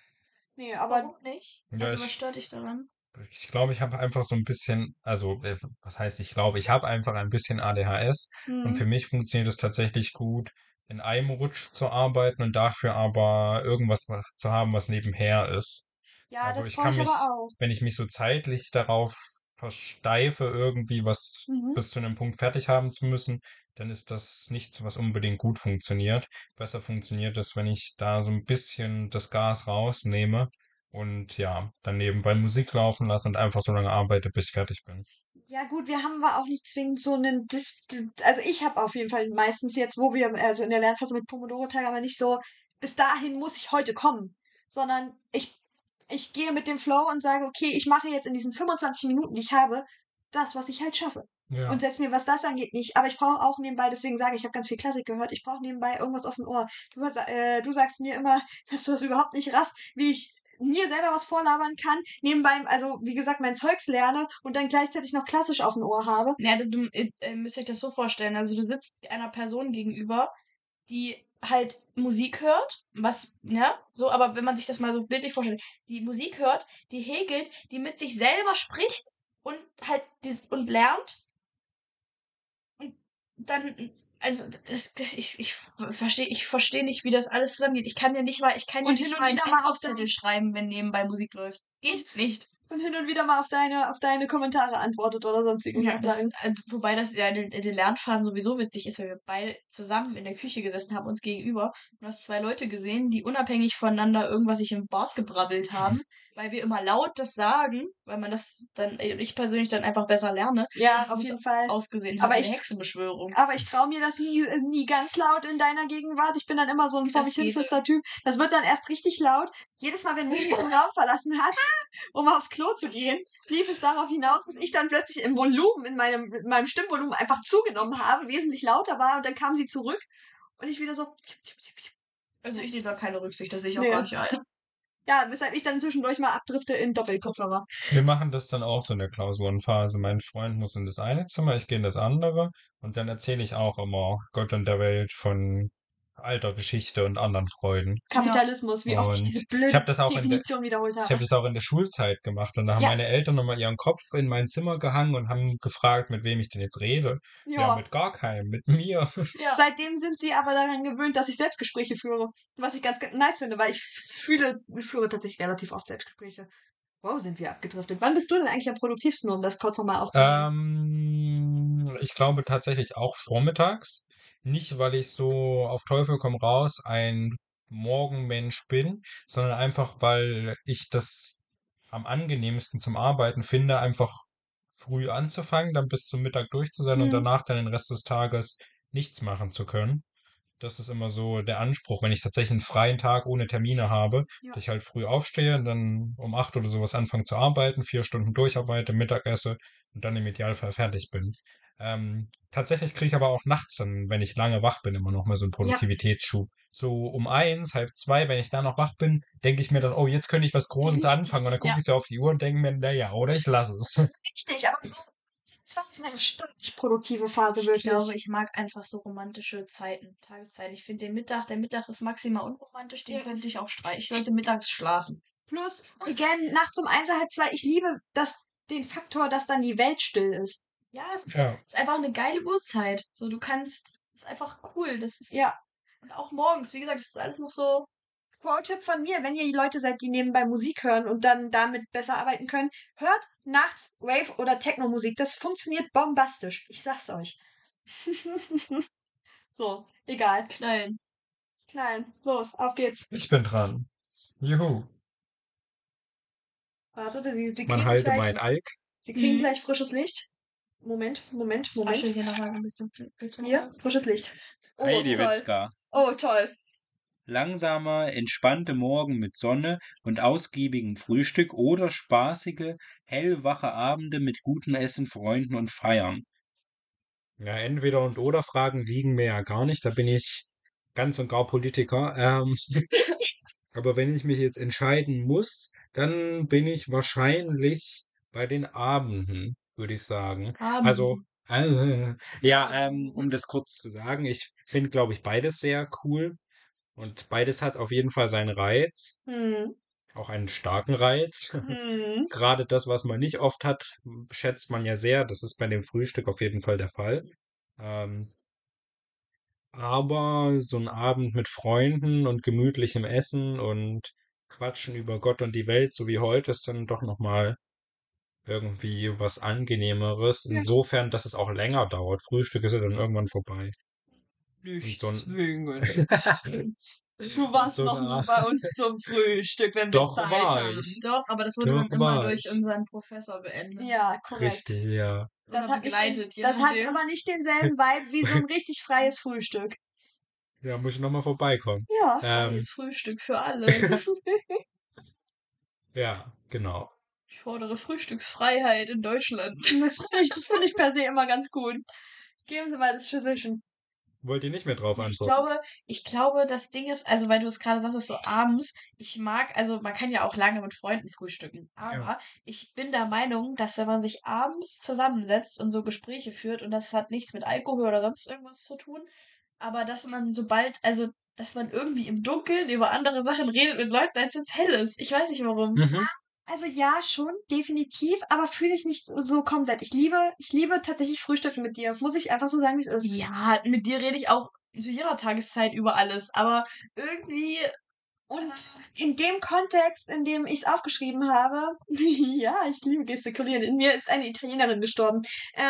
Nee, aber... Warum nicht? Ja, Also was stört dich daran? Ich glaube, ich habe einfach so ein bisschen, also was heißt ich glaube, ich habe einfach ein bisschen ADHS und für mich funktioniert es tatsächlich gut, in einem Rutsch zu arbeiten und dafür aber irgendwas zu haben, was nebenher ist. Ja, Also das ich brauche kann ich aber mich, auch. wenn ich mich so zeitlich darauf versteife, irgendwie was Mhm. bis zu einem Punkt fertig haben zu müssen, dann ist das nichts, was unbedingt gut funktioniert. Besser funktioniert es, wenn ich da so ein bisschen das Gas rausnehme und ja, dann nebenbei Musik laufen lasse und einfach so lange arbeite, bis ich fertig bin. Ja gut, wir haben aber auch nicht zwingend so einen also ich habe auf jeden Fall meistens jetzt, wo wir also in der Lernphase mit Pomodoro-Tag, aber nicht so, bis dahin muss ich heute kommen, sondern ich gehe mit dem Flow und sage, okay, ich mache jetzt in diesen 25 Minuten, die ich habe, das, was ich halt schaffe. Und Ja. setz mir, was das angeht, nicht. Aber ich brauche auch nebenbei, deswegen sage ich, ich habe ganz viel Klassik gehört, ich brauche nebenbei irgendwas auf dem Ohr. Du sagst mir immer, dass du das überhaupt nicht raffst, wie ich mir selber was vorlabern kann, nebenbei, also wie gesagt, mein Zeugs lerne und dann gleichzeitig noch klassisch auf dem Ohr habe. Ja, müsst euch das so vorstellen. Also du sitzt einer Person gegenüber, die halt Musik hört, was, ne, so, aber wenn man sich das mal so bildlich vorstellt, die Musik hört, die häkelt, die mit sich selber spricht und halt und lernt und dann, also ich verstehe nicht, wie das alles zusammengeht. Ich kann ja nicht mal Und hin und einen wieder mal auf Einkaufszettel schreiben, wenn nebenbei Musik läuft. Geht nicht. und hin und wieder mal auf deine Kommentare antwortet oder sonstige Ja, Sachen. wobei das ja in den Lernphasen sowieso witzig ist, weil wir beide zusammen in der Küche gesessen haben, uns gegenüber. Und du hast zwei Leute gesehen, die unabhängig voneinander irgendwas sich im Bart gebrabbelt haben, weil wir immer laut das sagen, weil man das dann, ich persönlich dann einfach besser lerne. Ja, dass auf es jeden Fall. ausgesehen Aber hat, eine ich- Hexenbeschwörung. Aber ich traue mir das nie ganz laut in deiner Gegenwart. Ich bin dann immer so ein vor Das mich geht. hinflüster Typ. Das wird dann erst richtig laut. Jedes Mal, wenn Mimi den Raum verlassen hat, um aufs Klo zu gehen, lief es darauf hinaus, dass ich dann plötzlich im Volumen, in meinem Stimmvolumen einfach zugenommen habe, wesentlich lauter war und dann kam sie zurück und ich wieder so. Also ich nehme da keine Rücksicht, das sehe ich auch Nee. gar nicht ein. Ja, weshalb ich dann zwischendurch mal abdrifte in Doppelkopfhörer. Wir machen das dann auch so in der Klausurenphase. Mein Freund muss in das eine Zimmer, ich gehe in das andere und dann erzähle ich auch immer Gott und der Welt von alter Geschichte und anderen Freuden. Kapitalismus, wie oft ich Und diese ich blöde habe das auch Definition wiederholt ich habe. habe das auch in der Schulzeit gemacht und da haben Ja. meine Eltern nochmal ihren Kopf in mein Zimmer gehangen und haben gefragt, mit wem ich denn jetzt rede. Ja, mit gar keinem, mit mir. Ja. Seitdem sind sie aber daran gewöhnt, dass ich Selbstgespräche führe. Was ich ganz nice finde, weil ich führe tatsächlich relativ oft Selbstgespräche. Wow, sind wir abgedriftet. Wann bist du denn eigentlich am produktivsten, um das kurz nochmal aufzunehmen? Ich glaube tatsächlich auch vormittags. Nicht, weil ich so auf Teufel komm raus ein Morgenmensch bin, sondern einfach, weil ich das am angenehmsten zum Arbeiten finde, einfach früh anzufangen, dann bis zum Mittag durch zu sein und danach dann den Rest des Tages nichts machen zu können. Das ist immer so der Anspruch, wenn ich tatsächlich einen freien Tag ohne Termine habe, Ja. dass ich halt früh aufstehe und dann um 8 oder sowas anfange zu arbeiten, 4 Stunden durcharbeite, Mittag esse und dann im Idealfall fertig bin. Tatsächlich kriege ich aber auch nachts dann, wenn ich lange wach bin, immer noch mal so einen Produktivitätsschub. So um 1, halb 2, wenn ich da noch wach bin, denke ich mir dann, oh, jetzt könnte ich was Großes anfangen. Und dann gucke Ja. ich so auf die Uhr und denke mir, naja, oder ich lasse es. Richtig, aber so 20 eine richtig produktive Phase, Ich wirklich. glaube, ich mag einfach so romantische Zeiten, Tageszeiten. Ich finde der Mittag ist maximal unromantisch, den Ja. könnte ich auch streichen. Ich sollte mittags schlafen. Plus, again, nachts um 1, halb 2, ich liebe den Faktor, dass dann die Welt still ist. Ja, es ist, Ja. ist einfach eine geile Uhrzeit. So, es ist einfach cool. Das ist, Ja. und auch morgens, wie gesagt, das ist alles noch so. Pro-Tipp von mir, wenn ihr Leute seid, die nebenbei Musik hören und dann damit besser arbeiten können, hört nachts Rave- oder Techno-Musik. Das funktioniert bombastisch. Ich sag's euch. So, egal. Klein. Klein. Los, auf geht's. Ich bin dran. Juhu. Warte, sie Man kriegen halte gleich, mein Alk. sie kriegen Mhm. gleich frisches Licht. Moment. Asche hier nochmal ein bisschen. Hier, frisches Licht. Oh, Heidi toll. Witzka. Oh, toll. Langsamer, entspannte Morgen mit Sonne und ausgiebigem Frühstück oder spaßige, hellwache Abende mit gutem Essen, Freunden und Feiern. Ja, entweder und oder Fragen liegen mir ja gar nicht. Da bin ich ganz und gar Politiker. Aber wenn ich mich jetzt entscheiden muss, dann bin ich wahrscheinlich bei den Abenden, würde ich sagen. Also, um das kurz zu sagen, ich finde, glaube ich, beides sehr cool. Und beides hat auf jeden Fall seinen Reiz. Auch einen starken Reiz. Gerade das, was man nicht oft hat, schätzt man ja sehr. Das ist bei dem Frühstück auf jeden Fall der Fall. Ähm, Aber so ein Abend mit Freunden und gemütlichem Essen und Quatschen über Gott und die Welt, so wie heute, ist dann doch nochmal irgendwie was Angenehmeres. Ja. Insofern, dass es auch länger dauert. Frühstück ist ja dann irgendwann vorbei. Und so ein, Du warst so noch eine nie Art- bei uns zum Frühstück, wenn wir Doch Zeit war haben. ich. Doch, aber das wurde Doch dann immer war durch ich. unseren Professor beendet. Ja, korrekt. Richtig, ja. Das Oder hat, nicht begleitet, den, je das hat nachdem. aber nicht denselben Vibe wie so ein richtig freies Frühstück. Ja, muss ich nochmal vorbeikommen. Ja, Freies Frühstück für alle. Ja, genau. Ich fordere Frühstücksfreiheit in Deutschland. das finde ich per se immer ganz gut. Geben Sie mal das Physician. Wollt ihr nicht mehr drauf Ich antworten? glaube, das Ding ist, also weil du es gerade sagtest, so abends, also man kann ja auch lange mit Freunden frühstücken, aber ich bin der Meinung, dass wenn man sich abends zusammensetzt und so Gespräche führt, und das hat nichts mit Alkohol oder sonst irgendwas zu tun, aber dass man dass man irgendwie im Dunkeln über andere Sachen redet mit Leuten, als es hell ist. Ich weiß nicht warum. Mhm. Also ja, schon, definitiv, aber fühle ich nicht so komplett. Ich liebe tatsächlich Frühstücken mit dir. Muss ich einfach so sagen, wie es ist. Ja, mit dir rede ich auch zu jeder Tageszeit über alles, aber irgendwie Und in dem Kontext, in dem ich es aufgeschrieben habe, ja, ich liebe gestikulieren. In mir ist eine Italienerin gestorben.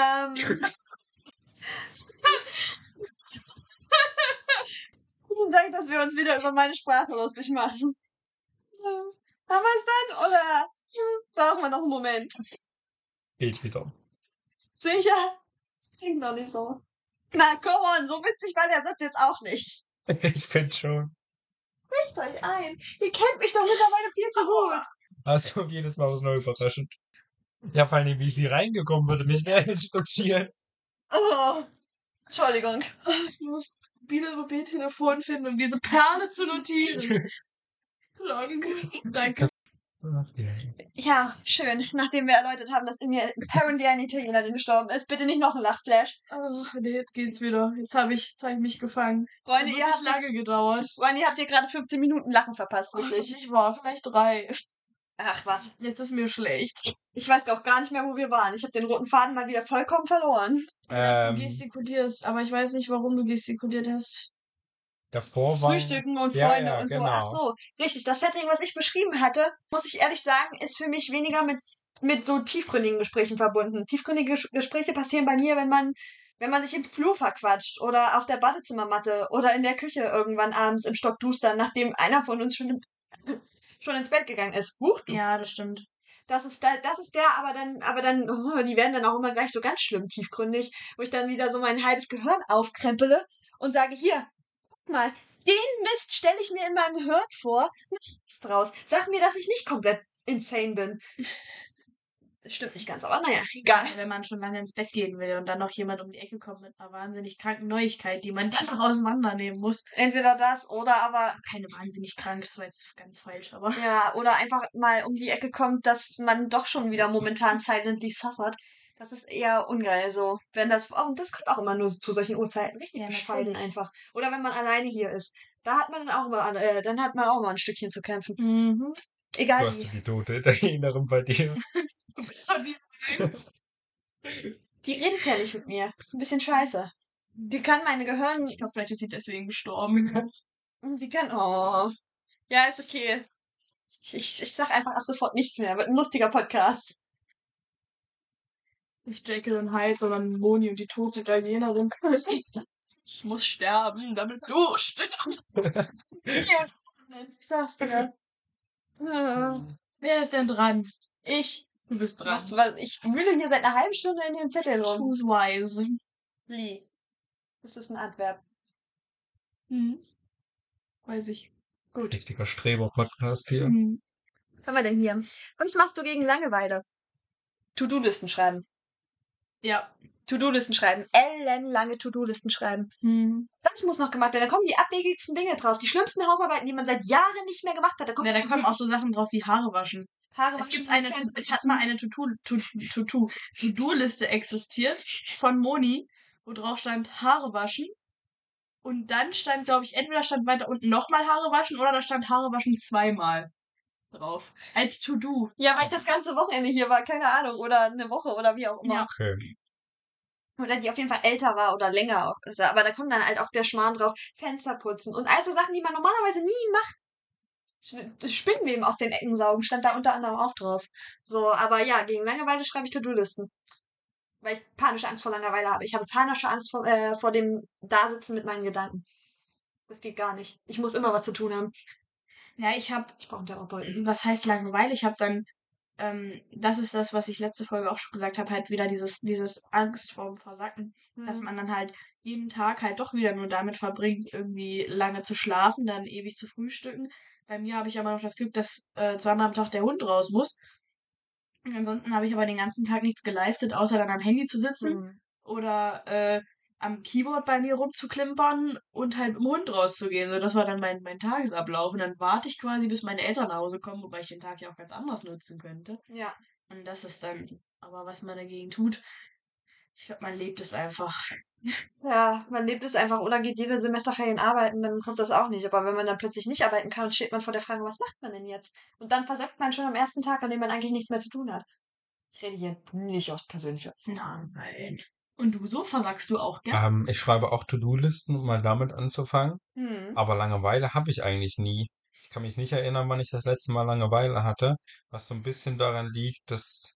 Vielen Dank, dass wir uns wieder über meine Sprache lustig machen. Haben wir es dann? Oder brauchen wir noch einen Moment? Geht wieder. Sicher? Das klingt doch nicht so. Na, come on, so witzig war der Satz jetzt auch nicht. Ich finde schon. Sprecht euch ein. Ihr kennt mich doch mittlerweile viel zu gut. Das kommt jedes Mal was Neues überraschend. Ja, vor allem, wie sie reingekommen würde, mich wäre interessieren. Oh, Entschuldigung. ich muss wieder Mobiltelefon finden, um diese Perle zu notieren. Danke. Ja, schön. Nachdem wir erläutert haben, dass in mir apparently eine Italienerin gestorben ist, bitte nicht noch ein Lachflash. Oh, nee, jetzt geht's wieder. Jetzt hab ich mich gefangen. Freunde, Hat wirklich lange gedauert. Freunde, ihr habt hier gerade 15 Minuten Lachen verpasst, wirklich. Nicht wahr, vielleicht 3. Ach was. Jetzt ist mir schlecht. Ich weiß auch gar nicht mehr, wo wir waren. Ich habe den roten Faden mal wieder vollkommen verloren. Du gestikulierst, aber ich weiß nicht, warum du gestikuliert hast. Davor war... Frühstücken und Ja, Freunde ja, und so. genau. Ach so, richtig. Das Setting, was ich beschrieben hatte, muss ich ehrlich sagen, ist für mich weniger mit so tiefgründigen Gesprächen verbunden. Tiefgründige Gespräche passieren bei mir, wenn man sich im Flur verquatscht oder auf der Badezimmermatte oder in der Küche irgendwann abends im Stockduster, nachdem einer von uns schon ins Bett gegangen ist. Huch, du. Ja, das stimmt. Das ist der, aber dann, oh, die werden dann auch immer gleich so ganz schlimm tiefgründig, wo ich dann wieder so mein halbes Gehirn aufkrempele und sage, hier, guck mal, den Mist stelle ich mir in meinem Hirn vor, mach nichts draus. Sag mir, dass ich nicht komplett insane bin. Das stimmt nicht ganz, aber naja, egal. Wenn man schon lange ins Bett gehen will und dann noch jemand um die Ecke kommt mit einer wahnsinnig kranken Neuigkeit, die man dann noch auseinandernehmen muss. Entweder das oder aber, Keine wahnsinnig krank, das war jetzt ganz falsch, aber... ja, oder einfach mal um die Ecke kommt, dass man doch schon wieder momentan silently suffert. Das ist eher ungeil, so. Das kommt auch immer nur zu solchen Uhrzeiten. Richtig Ja, bescheiden natürlich. einfach. Oder wenn man alleine hier ist. Da hat man dann auch mal ein Stückchen zu kämpfen. Mhm. Egal Du hast wie. die tote Italienerin bei dir. Du bist doch nie... Die redet ja nicht mit mir. Ist ein bisschen scheiße. Die kann meine Gehirn... Ich glaube, vielleicht ist sie deswegen gestorben. Die kann... Oh. Ja, ist okay. Ich sag einfach ab sofort nichts mehr. Wird ein lustiger Podcast. Nicht Jekyll und Hyde, sondern Moni und die tote Italienerin. Ich muss sterben, damit du stirbst. Ja. Ich sag's dir. Wer ist denn dran? Ich. Du bist dran. Ich wühle hier seit einer halben Stunde in den Zettel rum. Who's wise? Please. Das ist ein Adverb. Weiß ich. Gut. Richtiger Streber-Podcast hier. Was haben wir denn hier? Was machst du gegen Langeweile? To-Do-Listen schreiben. Ja. To-Do-Listen schreiben. Ellenlange To-Do-Listen schreiben. Das muss noch gemacht werden. Da kommen die abwegigsten Dinge drauf. Die schlimmsten Hausarbeiten, die man seit Jahren nicht mehr gemacht hat. Da Da kommen auch so Sachen drauf wie Haare waschen. Haare Es hat mal eine To-Do-Liste existiert von Moni, wo drauf stand Haare waschen. Und dann stand, glaube ich, entweder stand weiter unten nochmal Haare waschen oder da stand Haare waschen 2-mal drauf. Als To-Do. Ja, weil ich das ganze Wochenende hier war. Keine Ahnung. Oder eine Woche oder wie auch immer. Ja. Okay. Oder die auf jeden Fall älter war oder länger. Also, aber da kommt dann halt auch der Schmarrn drauf. Fenster putzen und all so Sachen, die man normalerweise nie macht. Spinnweben aus den Ecken saugen, stand da unter anderem auch drauf. So, aber ja, gegen Langeweile schreibe ich To-Do-Listen. Weil ich panische Angst vor Langeweile habe. Ich habe panische Angst vor dem Dasitzen mit meinen Gedanken. Das geht gar nicht. Ich muss immer was zu tun haben. Ja, Ich brauche einen Therapeuten. was heißt Langeweile? Ich habe dann, das ist das, was ich letzte Folge auch schon gesagt habe, halt wieder dieses Angst vorm Versacken, dass man dann halt jeden Tag halt doch wieder nur damit verbringt, irgendwie lange zu schlafen, dann ewig zu frühstücken. Bei mir habe ich aber noch das Glück, dass zweimal am Tag der Hund raus muss. Und ansonsten habe ich aber den ganzen Tag nichts geleistet, außer dann am Handy zu sitzen oder am Keyboard bei mir rumzuklimpern und halt mit dem Hund rauszugehen. So, das war dann mein Tagesablauf. Und dann warte ich quasi, bis meine Eltern nach Hause kommen, wobei ich den Tag ja auch ganz anders nutzen könnte. Ja. Und das ist dann aber, was man dagegen tut. Ich glaube, man lebt es einfach. Ja, man lebt es einfach oder geht jede Semesterferien arbeiten, dann kommt das auch nicht. Aber wenn man dann plötzlich nicht arbeiten kann, steht man vor der Frage, was macht man denn jetzt? Und dann versagt man schon am ersten Tag, an dem man eigentlich nichts mehr zu tun hat. Ich rede hier nicht aus persönlicher Erfahrung. Nein. Und du, so versagst du auch, gell? Ich schreibe auch To-Do-Listen, um mal damit anzufangen. Aber Langeweile habe ich eigentlich nie. Ich kann mich nicht erinnern, wann ich das letzte Mal Langeweile hatte, was so ein bisschen daran liegt, dass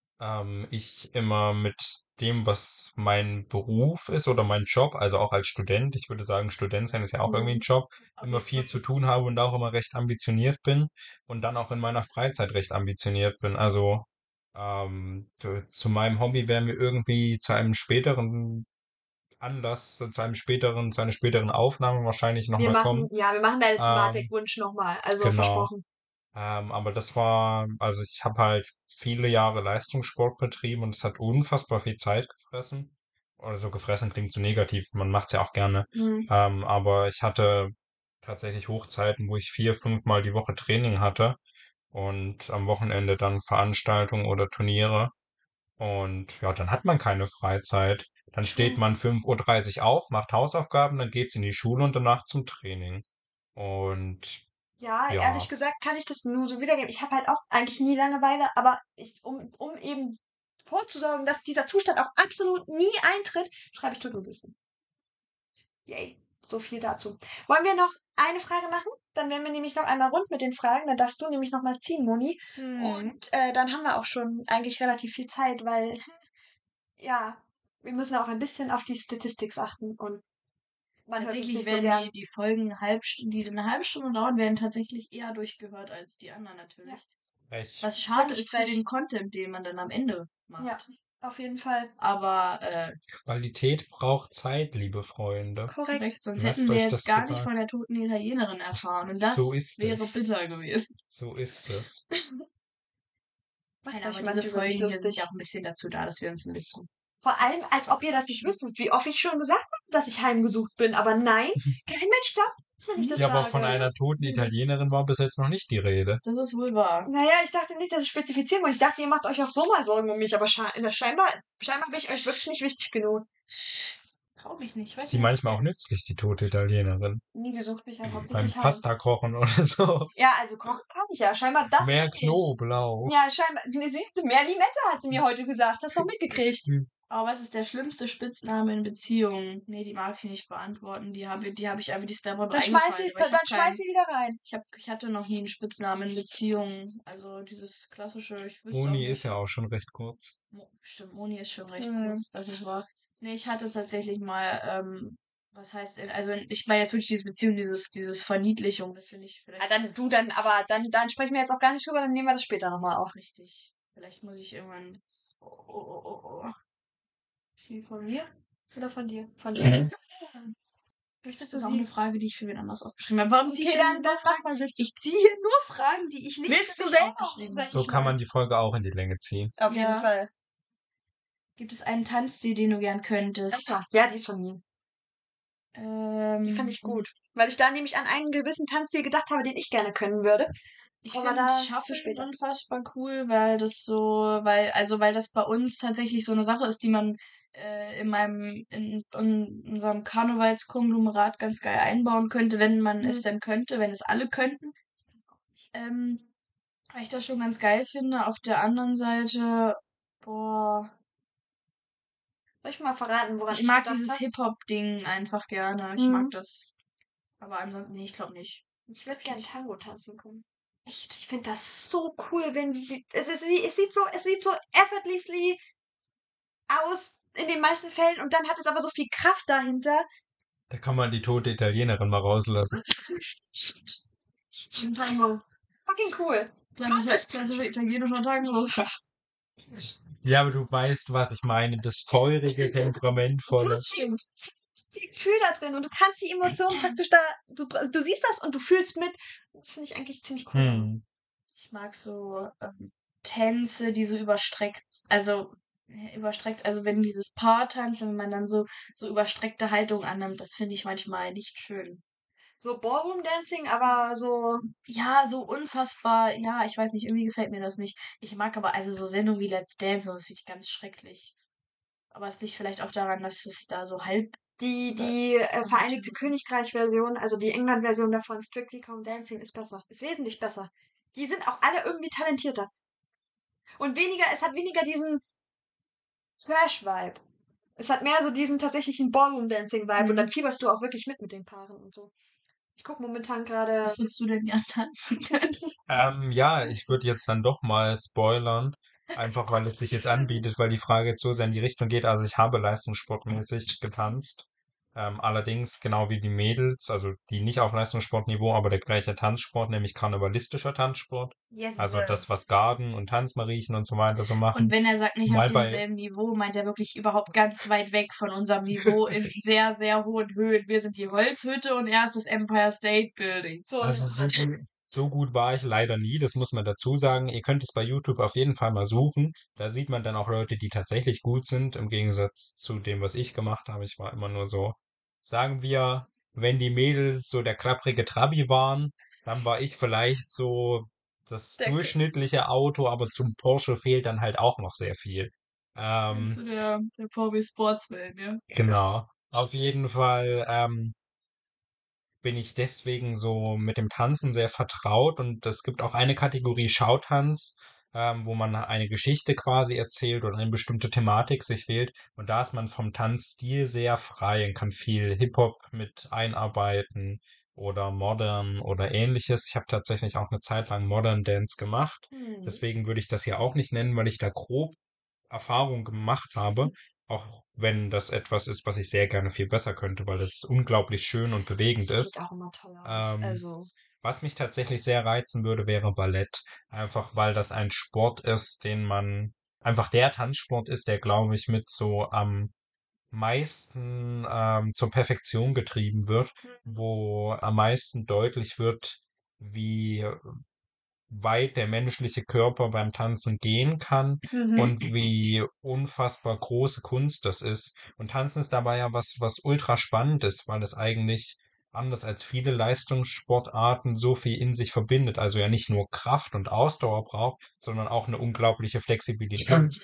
ich immer mit dem, was mein Beruf ist oder mein Job, also auch als Student, ich würde sagen, Student sein ist ja auch irgendwie ein Job, immer viel zu tun habe und auch immer recht ambitioniert bin und dann auch in meiner Freizeit recht ambitioniert bin. Also zu meinem Hobby werden wir irgendwie zu einem späteren Anlass, zu einer späteren Aufnahme wahrscheinlich nochmal kommen. Wir machen deine Ähm, Thematikwunsch nochmal, also genau. versprochen. Aber das war, also ich habe halt viele Jahre Leistungssport betrieben und es hat unfassbar viel Zeit gefressen. Oder so gefressen klingt so negativ, man macht's ja auch gerne. Aber ich hatte tatsächlich Hochzeiten, wo ich 4, 5 Mal die Woche Training hatte und am Wochenende dann Veranstaltungen oder Turniere. Und ja, dann hat man keine Freizeit. Dann steht man 5:30 Uhr auf, macht Hausaufgaben, dann geht's in die Schule und danach zum Training. Und Ja, ja, ehrlich gesagt kann ich das nur so wiedergeben. Ich habe halt auch eigentlich nie Langeweile, aber um eben vorzusorgen, dass dieser Zustand auch absolut nie eintritt, schreibe ich To-Do-Listen. Yay. So viel dazu. Wollen wir noch eine Frage machen? Dann werden wir nämlich noch einmal rund mit den Fragen. Dann darfst du nämlich noch mal ziehen, Moni. Und dann haben wir auch schon eigentlich relativ viel Zeit, weil ja, wir müssen auch ein bisschen auf die Statistik achten und man hört uns Tatsächlich nicht so werden gern. die Folgen, die eine halbe Stunde dauern, werden tatsächlich eher durchgehört als die anderen natürlich. echt. Was Das schade find ich ist für frech. den Content, den man dann am Ende macht. Ja, auf jeden Fall. Aber Qualität braucht Zeit, liebe Freunde. Korrekt. korrekt, sonst Lasst hätten wir euch jetzt das gar nicht gesagt. von der toten Italienerin erfahren. Und das So ist wäre es. bitter gewesen. So ist es. Macht Nein, euch aber mal diese über mich Folgen hier sind lustig. ja auch ein bisschen dazu da, dass wir uns ein bisschen. Vor allem, als ob ihr das nicht wüsstet, wie oft ich schon gesagt habe, dass ich heimgesucht bin. Aber nein, kein Mensch glaubt es, wenn ich das Ja, aber sage. von einer toten Italienerin war bis jetzt noch nicht die Rede. Das ist wohl wahr. Naja, ich dachte nicht, dass ich spezifizieren wollte. Ich dachte, ihr macht euch auch so mal Sorgen um mich, aber scheinbar bin ich euch wirklich nicht wichtig genug. Trau mich nicht. Ist die manchmal auch nützlich, die tote Italienerin? Nie gesucht mich halt Beim hauptsächlich heim. Pasta kochen oder so. Ja, also kochen kann ich ja. Scheinbar das Mehr kann ich. Knoblauch. Ja, scheinbar. Ne, siehst du, mehr Limette hat sie mir heute gesagt. Hast du auch mitgekriegt. Aber was ist der schlimmste Spitzname in Beziehungen? Nee, die mag ich nicht beantworten. Die habe ich einfach, die ist mir aber Dann eingefallen. schmeiß sie wieder rein. Ich hatte noch nie einen Spitznamen in Beziehungen. Also dieses klassische, ich wüsste auch Uni nicht. ist ja auch schon recht kurz. Stimmt, Moni ist schon recht kurz. Das ist wahr. Nee, ich hatte tatsächlich mal, was heißt, also ich meine jetzt wirklich diese Beziehung, dieses Verniedlichung, das finde ich vielleicht Dann sprechen wir jetzt auch gar nicht drüber, dann nehmen wir das später nochmal auf. richtig. Vielleicht muss ich irgendwann. Oh. Ist die von mir? Oder von dir? Von dir. Möchtest Das du ist auch eine sie? Frage, die ich für wen anders aufgeschrieben habe. Warum ziehe ich Okay, denn dann nur mach Fragen? mal Witz. Ich ziehe hier nur Fragen, die ich nicht Willst für du mich selber aufgeschrieben auch habe. So kann man die Folge auch in die Länge ziehen. Auf jeden Ja. Fall. Gibt es einen Tanzstil, den du gern könntest? Ja, die ist von mir. Die fand ich gut. Weil ich da nämlich an einen gewissen Tanzstil gedacht habe, den ich gerne können würde. Ich Aber finde da für Shuffle später. unfassbar cool, weil das bei uns tatsächlich so eine Sache ist, die man in unserem Karnevalskonglomerat ganz geil einbauen könnte, wenn man es denn könnte, wenn es alle könnten. Weil ich das schon ganz geil finde. Auf der anderen Seite, boah, Soll ich mal verraten, woran Ich mag gedacht dieses hab? Hip-Hop-Ding einfach gerne. Ich mag das. Aber ansonsten, nee, ich glaube nicht. Ich würde gerne Tango tanzen können. Echt, ich finde das so cool, wenn es sieht so effortlessly aus in den meisten Fällen und dann hat es aber so viel Kraft dahinter. Da kann man die tote Italienerin mal rauslassen. Tango. Fucking cool. Klassischer italienischer Tango. Ja, aber du weißt, was ich meine. Das feurige, temperamentvolle. Das stimmt. Viel Gefühl da drin und du kannst die Emotionen praktisch da, du siehst das und du fühlst mit. Das finde ich eigentlich ziemlich cool. Ich mag so Tänze, die so überstreckt, also wenn dieses Paartanzen, wenn man dann so überstreckte Haltung annimmt, das finde ich manchmal nicht schön. So Ballroom Dancing, aber so. Ja, so unfassbar, ja, ich weiß nicht, irgendwie gefällt mir das nicht. Ich mag aber also so Sendungen wie Let's Dance, das finde ich ganz schrecklich. Aber es liegt vielleicht auch daran, dass es da so halb Die Vereinigte Königreich-Version, also die England-Version davon, Strictly Come Dancing, ist besser. Ist wesentlich besser. Die sind auch alle irgendwie talentierter. Und es hat weniger diesen Trash-Vibe. Es hat mehr so diesen tatsächlichen Ballroom-Dancing-Vibe und dann fieberst du auch wirklich mit den Paaren und so. Ich gucke momentan gerade. Was würdest du denn gern tanzen können? Ja, ich würde jetzt dann doch mal spoilern. Einfach weil es sich jetzt anbietet, weil die Frage jetzt so sehr in die Richtung geht. Also ich habe leistungssportmäßig getanzt. Allerdings genau wie die Mädels, also die nicht auf Leistungssportniveau, aber der gleiche Tanzsport, nämlich karnevalistischer Tanzsport. Yes, Also sir. das, was Garden und Tanzmariechen und so weiter so machen. Und wenn er sagt, nicht auf Mal bei, demselben Niveau, meint er wirklich überhaupt ganz weit weg von unserem Niveau in sehr, sehr hohen Höhen. Wir sind die Holzhütte und er ist das Empire State Building. So. also so gut war ich leider nie, das muss man dazu sagen. Ihr könnt es bei YouTube auf jeden Fall mal suchen. Da sieht man dann auch Leute, die tatsächlich gut sind, im Gegensatz zu dem, was ich gemacht habe. Ich war immer nur so, sagen wir, wenn die Mädels so der klapprige Trabi waren, dann war ich vielleicht so das Der- durchschnittliche Auto, aber zum Porsche fehlt dann halt auch noch sehr viel. So der VW Sportsman, ja. Genau. Auf jeden Fall, bin ich deswegen so mit dem Tanzen sehr vertraut und es gibt auch eine Kategorie Schautanz, wo man eine Geschichte quasi erzählt oder eine bestimmte Thematik sich wählt und da ist man vom Tanzstil sehr frei und kann viel Hip-Hop mit einarbeiten oder Modern oder ähnliches. Ich habe tatsächlich auch eine Zeit lang Modern Dance gemacht, deswegen würde ich das hier auch nicht nennen, weil ich da grob Erfahrung gemacht habe, auch wenn das etwas ist, was ich sehr gerne viel besser könnte, weil es unglaublich schön und bewegend Sieht ist. auch immer toll aus. Ähm, Was mich tatsächlich sehr reizen würde, wäre Ballett. Einfach weil das ein Sport ist, den man, einfach der Tanzsport ist, der, glaube ich, mit so am meisten zur Perfektion getrieben wird, wo am meisten deutlich wird, wie weit der menschliche Körper beim Tanzen gehen kann und wie unfassbar große Kunst das ist. Und Tanzen ist dabei ja was ultra spannend ist, weil es eigentlich anders als viele Leistungssportarten so viel in sich verbindet. Also ja nicht nur Kraft und Ausdauer braucht, sondern auch eine unglaubliche Flexibilität.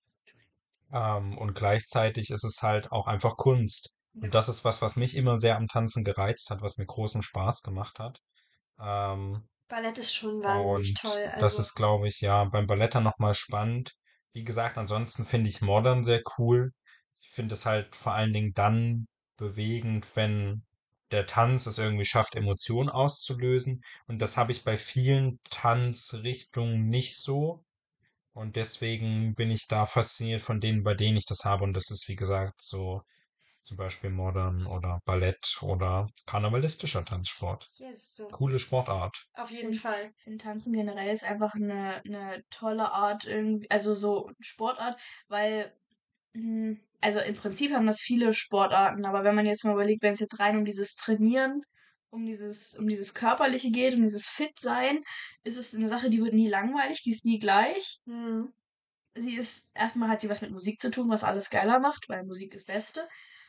Und gleichzeitig ist es halt auch einfach Kunst. Und das ist was mich immer sehr am Tanzen gereizt hat, was mir großen Spaß gemacht hat. Ballett ist schon wahnsinnig Und toll. das Also, ist, glaube ich, ja, beim Ballett dann nochmal spannend. Wie gesagt, ansonsten finde ich Modern sehr cool. Ich finde es halt vor allen Dingen dann bewegend, wenn der Tanz es irgendwie schafft, Emotionen auszulösen. Und das habe ich bei vielen Tanzrichtungen nicht so. Und deswegen bin ich da fasziniert von denen, bei denen ich das habe. Und das ist, wie gesagt, so zum Beispiel Modern oder Ballett oder karnevalistischer Tanzsport. yes, so. Coole Sportart. Auf jeden Fall. Ich finde Tanzen generell ist einfach eine tolle Art irgendwie, also so Sportart, weil also im Prinzip haben das viele Sportarten, aber wenn man jetzt mal überlegt, wenn es jetzt rein um dieses Trainieren, um dieses Körperliche geht, um dieses Fit-Sein, ist es eine Sache, die wird nie langweilig, die ist nie gleich. Erstmal hat sie was mit Musik zu tun, was alles geiler macht, weil Musik ist Beste.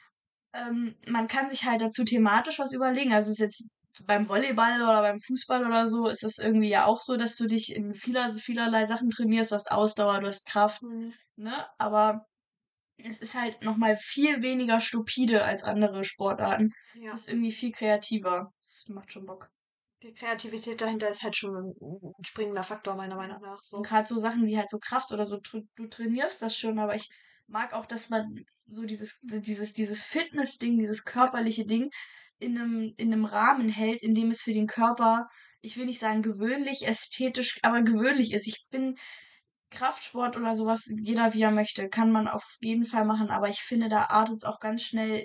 Man kann sich halt dazu thematisch was überlegen. Also es ist jetzt beim Volleyball oder beim Fußball oder so, ist es irgendwie ja auch so, dass du dich in vielerlei Sachen trainierst. Du hast Ausdauer, du hast Kraft, ne? Aber es ist halt nochmal viel weniger stupide als andere Sportarten. Ja. Es ist irgendwie viel kreativer. Das macht schon Bock. Die Kreativität dahinter ist halt schon ein springender Faktor, meiner Meinung nach. So. Und gerade so Sachen wie halt so Kraft oder so, du trainierst das schon, aber ich mag auch, dass man so dieses Fitness-Ding, dieses körperliche Ding in einem Rahmen hält, in dem es für den Körper, ich will nicht sagen gewöhnlich, ästhetisch, aber gewöhnlich ist. Ich bin Kraftsport oder sowas, jeder wie er möchte, kann man auf jeden Fall machen, aber ich finde, da artet es auch ganz schnell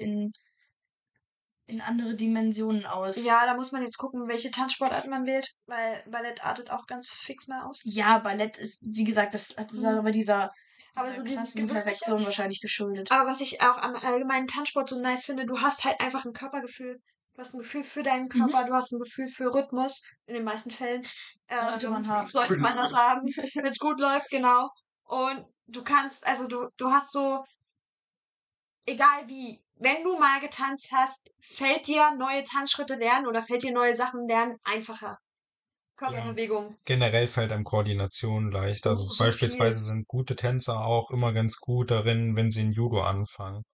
in andere Dimensionen aus. Ja, da muss man jetzt gucken, welche Tanzsportart man wählt, weil Ballett artet auch ganz fix mal aus. Ja, Ballett ist, wie gesagt, das ist aber dieser Aber so dieses krassen Perfektion wahrscheinlich geschuldet. Aber was ich auch am allgemeinen Tanzsport so nice finde, du hast halt einfach ein Körpergefühl. Du hast ein Gefühl für deinen Körper, du hast ein Gefühl für Rhythmus, in den meisten Fällen. Sollte man haben. Sollte man das haben, wenn es gut läuft, genau. Und du kannst, also du hast so, egal wie, wenn du mal getanzt hast, fällt dir neue Tanzschritte lernen oder fällt dir neue Sachen lernen einfacher. Körperbewegung. Generell fällt einem Koordination leicht. Also So beispielsweise viel. sind gute Tänzer auch immer ganz gut darin, wenn sie in Judo anfangen,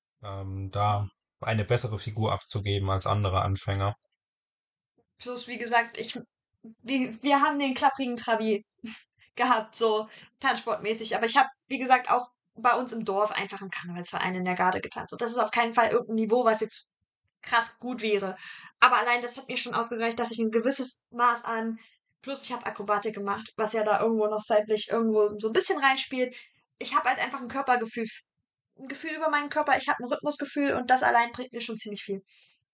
da eine bessere Figur abzugeben als andere Anfänger. Plus, wie gesagt, wir haben den klapprigen Trabi gehabt, so tanzsportmäßig. Aber ich habe, wie gesagt, auch bei uns im Dorf einfach im Karnevalsverein in der Garde getanzt. Und das ist auf keinen Fall irgendein Niveau, was jetzt krass gut wäre. Aber allein das hat mir schon ausgereicht, dass ich ein gewisses Maß an, plus ich habe Akrobatik gemacht, was ja da irgendwo noch seitlich irgendwo so ein bisschen reinspielt. Ich habe halt einfach ein Körpergefühl, ein Gefühl über meinen Körper, ich habe ein Rhythmusgefühl und das allein bringt mir schon ziemlich viel.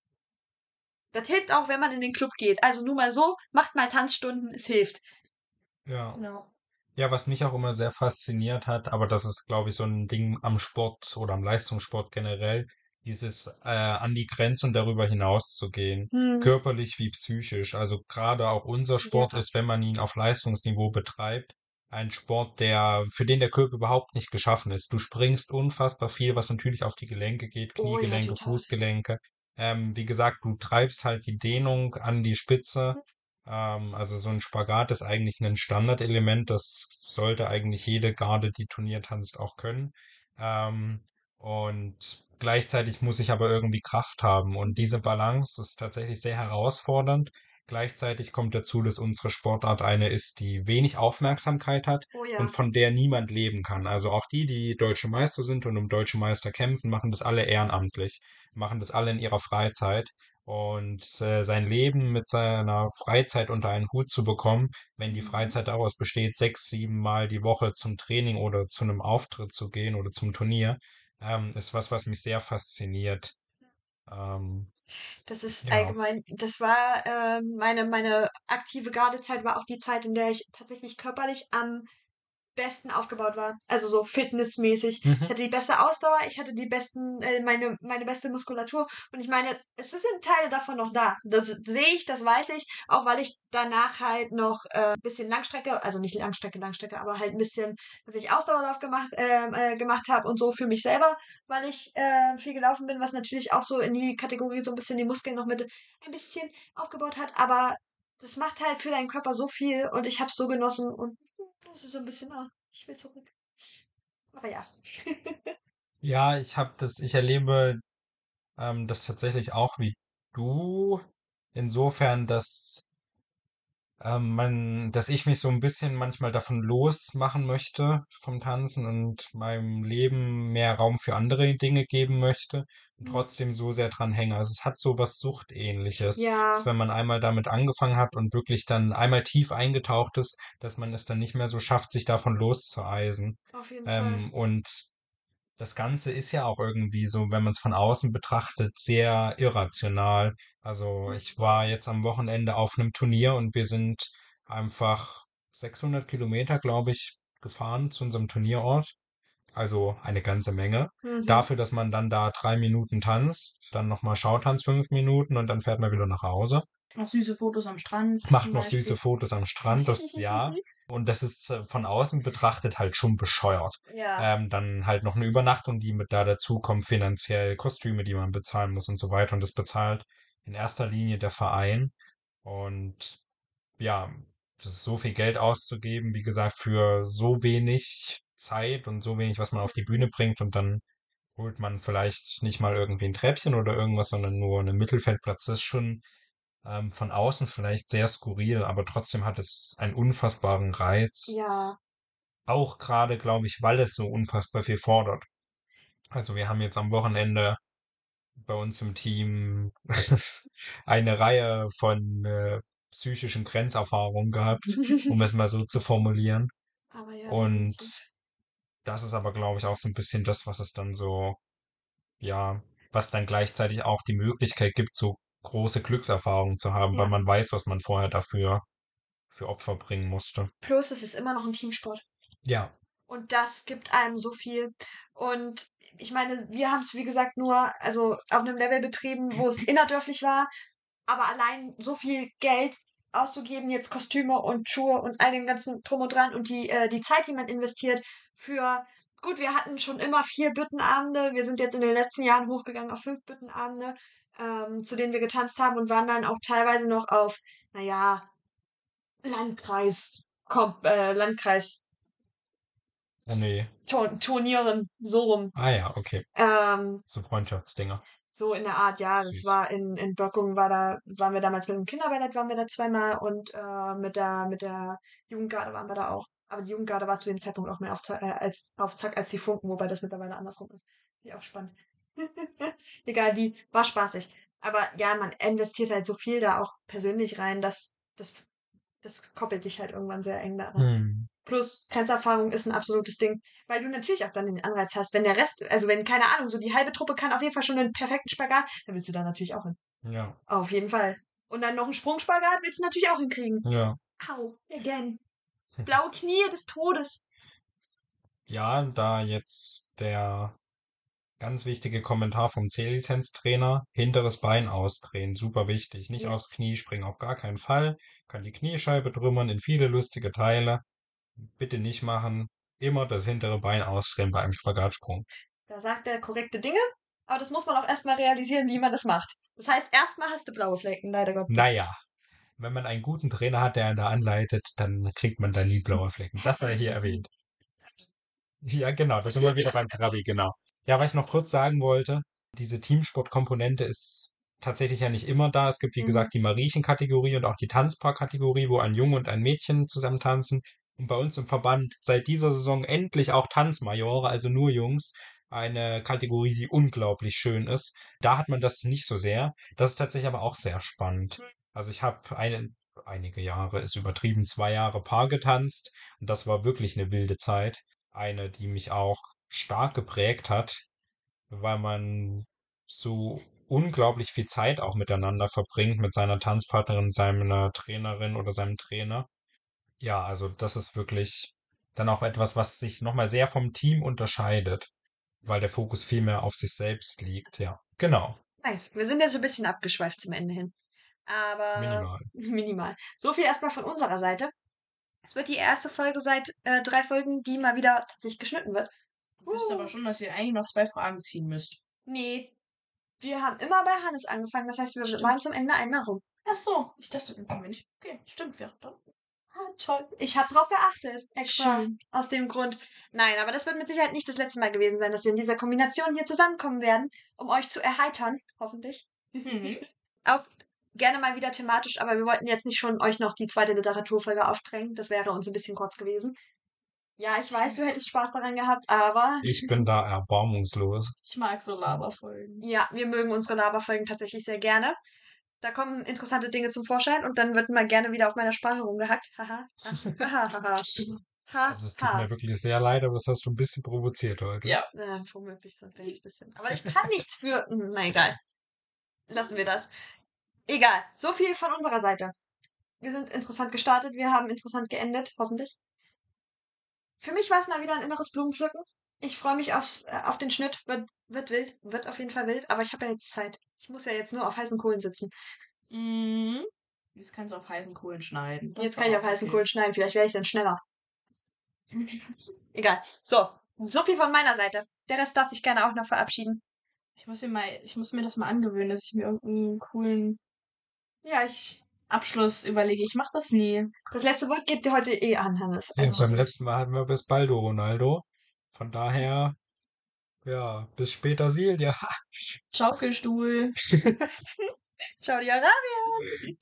Das hilft auch, wenn man in den Club geht. Also nur mal so, macht mal Tanzstunden, es hilft. Ja. Genau. Ja, was mich auch immer sehr fasziniert hat, aber das ist, glaube ich, so ein Ding am Sport oder am Leistungssport generell, dieses an die Grenze und darüber hinaus zu gehen, körperlich wie psychisch. Also gerade auch unser Sport Ja. ist, wenn man ihn auf Leistungsniveau betreibt, ein Sport, für den der Körper überhaupt nicht geschaffen ist. Du springst unfassbar viel, was natürlich auf die Gelenke geht, Oh ja, Kniegelenke, total. Fußgelenke. Wie gesagt, du treibst halt die Dehnung an die Spitze. Also so ein Spagat ist eigentlich ein Standardelement. Das sollte eigentlich jede Garde, die Turnier tanzt, auch können. Und gleichzeitig muss ich aber irgendwie Kraft haben. Und diese Balance ist tatsächlich sehr herausfordernd. Gleichzeitig kommt dazu, dass unsere Sportart eine ist, die wenig Aufmerksamkeit hat Oh ja. und von der niemand leben kann. Also auch die deutsche Meister sind und um deutsche Meister kämpfen, machen das alle ehrenamtlich, machen das alle in ihrer Freizeit. Und sein Leben mit seiner Freizeit unter einen Hut zu bekommen, wenn die Freizeit daraus besteht, 6, 7 Mal die Woche zum Training oder zu einem Auftritt zu gehen oder zum Turnier, ist was mich sehr fasziniert. Das ist Ja. allgemein, das war meine aktive Gardezeit war auch die Zeit, in der ich tatsächlich körperlich am besten aufgebaut war. Also so fitnessmäßig. Ich Mhm. hatte die beste Ausdauer, ich hatte die meine beste Muskulatur. Und ich meine, es sind Teile davon noch da. Das sehe ich, das weiß ich, auch weil ich danach halt noch ein bisschen Langstrecke, also nicht Langstrecke, aber halt ein bisschen, dass ich Ausdauerlauf gemacht habe und so für mich selber, weil ich viel gelaufen bin, was natürlich auch so in die Kategorie so ein bisschen die Muskeln noch mit ein bisschen aufgebaut hat. Aber das macht halt für deinen Körper so viel und ich hab's so genossen und das ist so ein bisschen, ich will zurück. Aber ja. Ja, ich erlebe das tatsächlich auch wie du, insofern, dass ich mich so ein bisschen manchmal davon losmachen möchte vom Tanzen und meinem Leben mehr Raum für andere Dinge geben möchte und trotzdem so sehr dran hänge. Also es hat so was Suchtähnliches, Ja, dass wenn man einmal damit angefangen hat und wirklich dann einmal tief eingetaucht ist, dass man es dann nicht mehr so schafft, sich davon loszueisen. auf jeden Fall. Und das Ganze ist ja auch irgendwie so, wenn man es von außen betrachtet, sehr irrational. Also ich war jetzt am Wochenende auf einem Turnier und wir sind einfach 600 Kilometer, glaube ich, gefahren zu unserem Turnierort. Also eine ganze Menge. Mhm. Dafür, dass man dann da 3 Minuten tanzt, dann nochmal Schautanz 5 Minuten und dann fährt man wieder nach Hause. Noch süße Fotos am Strand. Macht zum noch süße Beispiel. Fotos am Strand, das ja. Und das ist von außen betrachtet halt schon bescheuert. Ja, Dann halt noch eine Übernachtung, die mit da dazukommt, finanziell, Kostüme, die man bezahlen muss und so weiter. Und das bezahlt in erster Linie der Verein. Und ja, das ist so viel Geld auszugeben, wie gesagt, für so wenig Zeit und so wenig, was man auf die Bühne bringt. Und dann holt man vielleicht nicht mal irgendwie ein Treppchen oder irgendwas, sondern nur einen Mittelfeldplatz. Das ist schon von außen vielleicht sehr skurril, aber trotzdem hat es einen unfassbaren Reiz. ja, Auch gerade, glaube ich, weil es so unfassbar viel fordert. Also wir haben jetzt am Wochenende bei uns im Team eine Reihe von psychischen Grenzerfahrungen gehabt, um es mal so zu formulieren. Aber ja, Und definitiv. das ist aber, glaube ich, auch so ein bisschen das, was es dann so, ja, was dann gleichzeitig auch die Möglichkeit gibt, so große Glückserfahrungen zu haben, weil Ja. man weiß, was man vorher dafür für Opfer bringen musste. Plus, es ist immer noch ein Teamsport. Ja, Und das gibt einem so viel. Und ich meine, wir haben es, wie gesagt, nur, also auf einem Level betrieben, wo es innerdörflich war. Aber allein so viel Geld auszugeben, jetzt Kostüme und Schuhe und all den ganzen Drum und Dran und die Zeit, die man investiert für, gut, wir hatten schon immer 4 Büttenabende. Wir sind jetzt in den letzten Jahren hochgegangen auf 5 Büttenabende, zu denen wir getanzt haben und waren dann auch teilweise noch auf, naja, Landkreis nee. Turnieren, so rum. Ah ja, okay. Ähm, So Freundschaftsdinger. so in der Art, ja, das Süß. war in Böckung, waren wir damals mit dem Kinderballett, waren wir da zweimal und mit der Jugendgarde waren wir da auch. Aber die Jugendgarde war zu dem Zeitpunkt auch mehr auf Zack als die Funken, wobei das mittlerweile andersrum ist. Finde ich auch spannend. Egal wie, war spaßig. Aber ja, man investiert halt so viel da auch persönlich rein, dass das koppelt dich halt irgendwann sehr eng daran. Hm. Plus, Grenzerfahrung ist ein absolutes Ding, weil du natürlich auch dann den Anreiz hast, wenn der Rest, also wenn, keine Ahnung, so die halbe Truppe kann auf jeden Fall schon einen perfekten Spagat, dann willst du da natürlich auch hin. Ja, Auf jeden Fall. Und dann noch einen Sprungspagat willst du natürlich auch hinkriegen. ja. Au, again. Blaue Knie des Todes. Ja, da jetzt der ganz wichtige Kommentar vom C-Lizenz-Trainer, hinteres Bein ausdrehen, super wichtig. Nicht Yes. aufs Knie springen, auf gar keinen Fall. Kann die Kniescheibe trümmern in viele lustige Teile. Bitte nicht machen. Immer das hintere Bein ausdrehen bei einem Spagatsprung. Da sagt er korrekte Dinge, aber das muss man auch erstmal realisieren, wie man das macht. Das heißt, erstmal hast du blaue Flecken, leider Gottes. Naja, wenn man einen guten Trainer hat, der einen da anleitet, dann kriegt man da nie blaue Flecken. Das sei hier erwähnt. Ja, genau, da sind wir wieder beim Trabi, genau. Ja, was ich noch kurz sagen wollte, diese Teamsport-Komponente ist tatsächlich ja nicht immer da. Es gibt, wie gesagt, die Mariechen-Kategorie und auch die Tanzpaar-Kategorie, wo ein Junge und ein Mädchen zusammen tanzen. Und bei uns im Verband seit dieser Saison endlich auch Tanzmajore, also nur Jungs. Eine Kategorie, die unglaublich schön ist. Da hat man das nicht so sehr. Das ist tatsächlich aber auch sehr spannend. Also ich habe einige Jahre, ist übertrieben, 2 Jahre Paar getanzt. Und das war wirklich eine wilde Zeit. Eine, die mich auch stark geprägt hat, weil man so unglaublich viel Zeit auch miteinander verbringt mit seiner Tanzpartnerin, seiner Trainerin oder seinem Trainer. Ja, also das ist wirklich dann auch etwas, was sich nochmal sehr vom Team unterscheidet, weil der Fokus viel mehr auf sich selbst liegt. Ja, genau. Nice. Wir sind jetzt ein bisschen abgeschweift zum Ende hin. Aber Minimal. minimal. So viel erstmal von unserer Seite. Es wird die erste Folge seit 3 Folgen, die mal wieder tatsächlich geschnitten wird. Du wisst aber schon, dass ihr eigentlich noch 2 Fragen ziehen müsst. Nee, wir haben immer bei Hannes angefangen. Das heißt, wir Stimmt. waren zum Ende einmal rum. Ach so, ich dachte, wir kommen nicht. Okay, stimmt, ja. Dann. Ah, toll. Ich habe drauf geachtet. Extra. Schön. Aus dem Grund. Nein, aber das wird mit Sicherheit nicht das letzte Mal gewesen sein, dass wir in dieser Kombination hier zusammenkommen werden, um euch zu erheitern. Hoffentlich. Auch gerne mal wieder thematisch, aber wir wollten jetzt nicht schon euch noch die zweite Literaturfolge aufdrängen. Das wäre uns ein bisschen kurz gewesen. Ja, ich weiß, du hättest Spaß daran gehabt, aber Ich bin da erbarmungslos. Ich mag so Laberfolgen. ja, wir mögen unsere Laberfolgen tatsächlich sehr gerne. Da kommen interessante Dinge zum Vorschein und dann wird mal gerne wieder auf meiner Sprache rumgehackt. Haha. Haha. Also es tut mir wirklich sehr leid, aber das hast du ein bisschen provoziert heute. Ja. Womöglich so ein kleines bisschen. Aber ich kann nichts für. Na egal. Lassen wir das. Egal. So viel von unserer Seite. Wir sind interessant gestartet, wir haben interessant geendet, hoffentlich. Für mich war es mal wieder ein inneres Blumenpflücken. Ich freue mich auf den Schnitt. Wird wild. Wird auf jeden Fall wild. Aber ich habe ja jetzt Zeit. Ich muss ja jetzt nur auf heißen Kohlen sitzen. Mhm. Jetzt kannst du auf heißen Kohlen schneiden. Das Jetzt ist kann ich auch auf heißen okay. Kohlen schneiden. Vielleicht wäre ich dann schneller. Egal. So viel von meiner Seite. Der Rest darf sich gerne auch noch verabschieden. Ich muss mir das mal angewöhnen, dass ich mir irgendeinen coolen Ja, Abschluss überlege. Ich mach das nie. das letzte Wort geht dir heute an, Hannes. Ja, Also, beim letzten Mal hatten wir bis baldo, Ronaldo. Von daher, ja, bis später, Silja. Schaukelstuhl. ciao, die Arabien.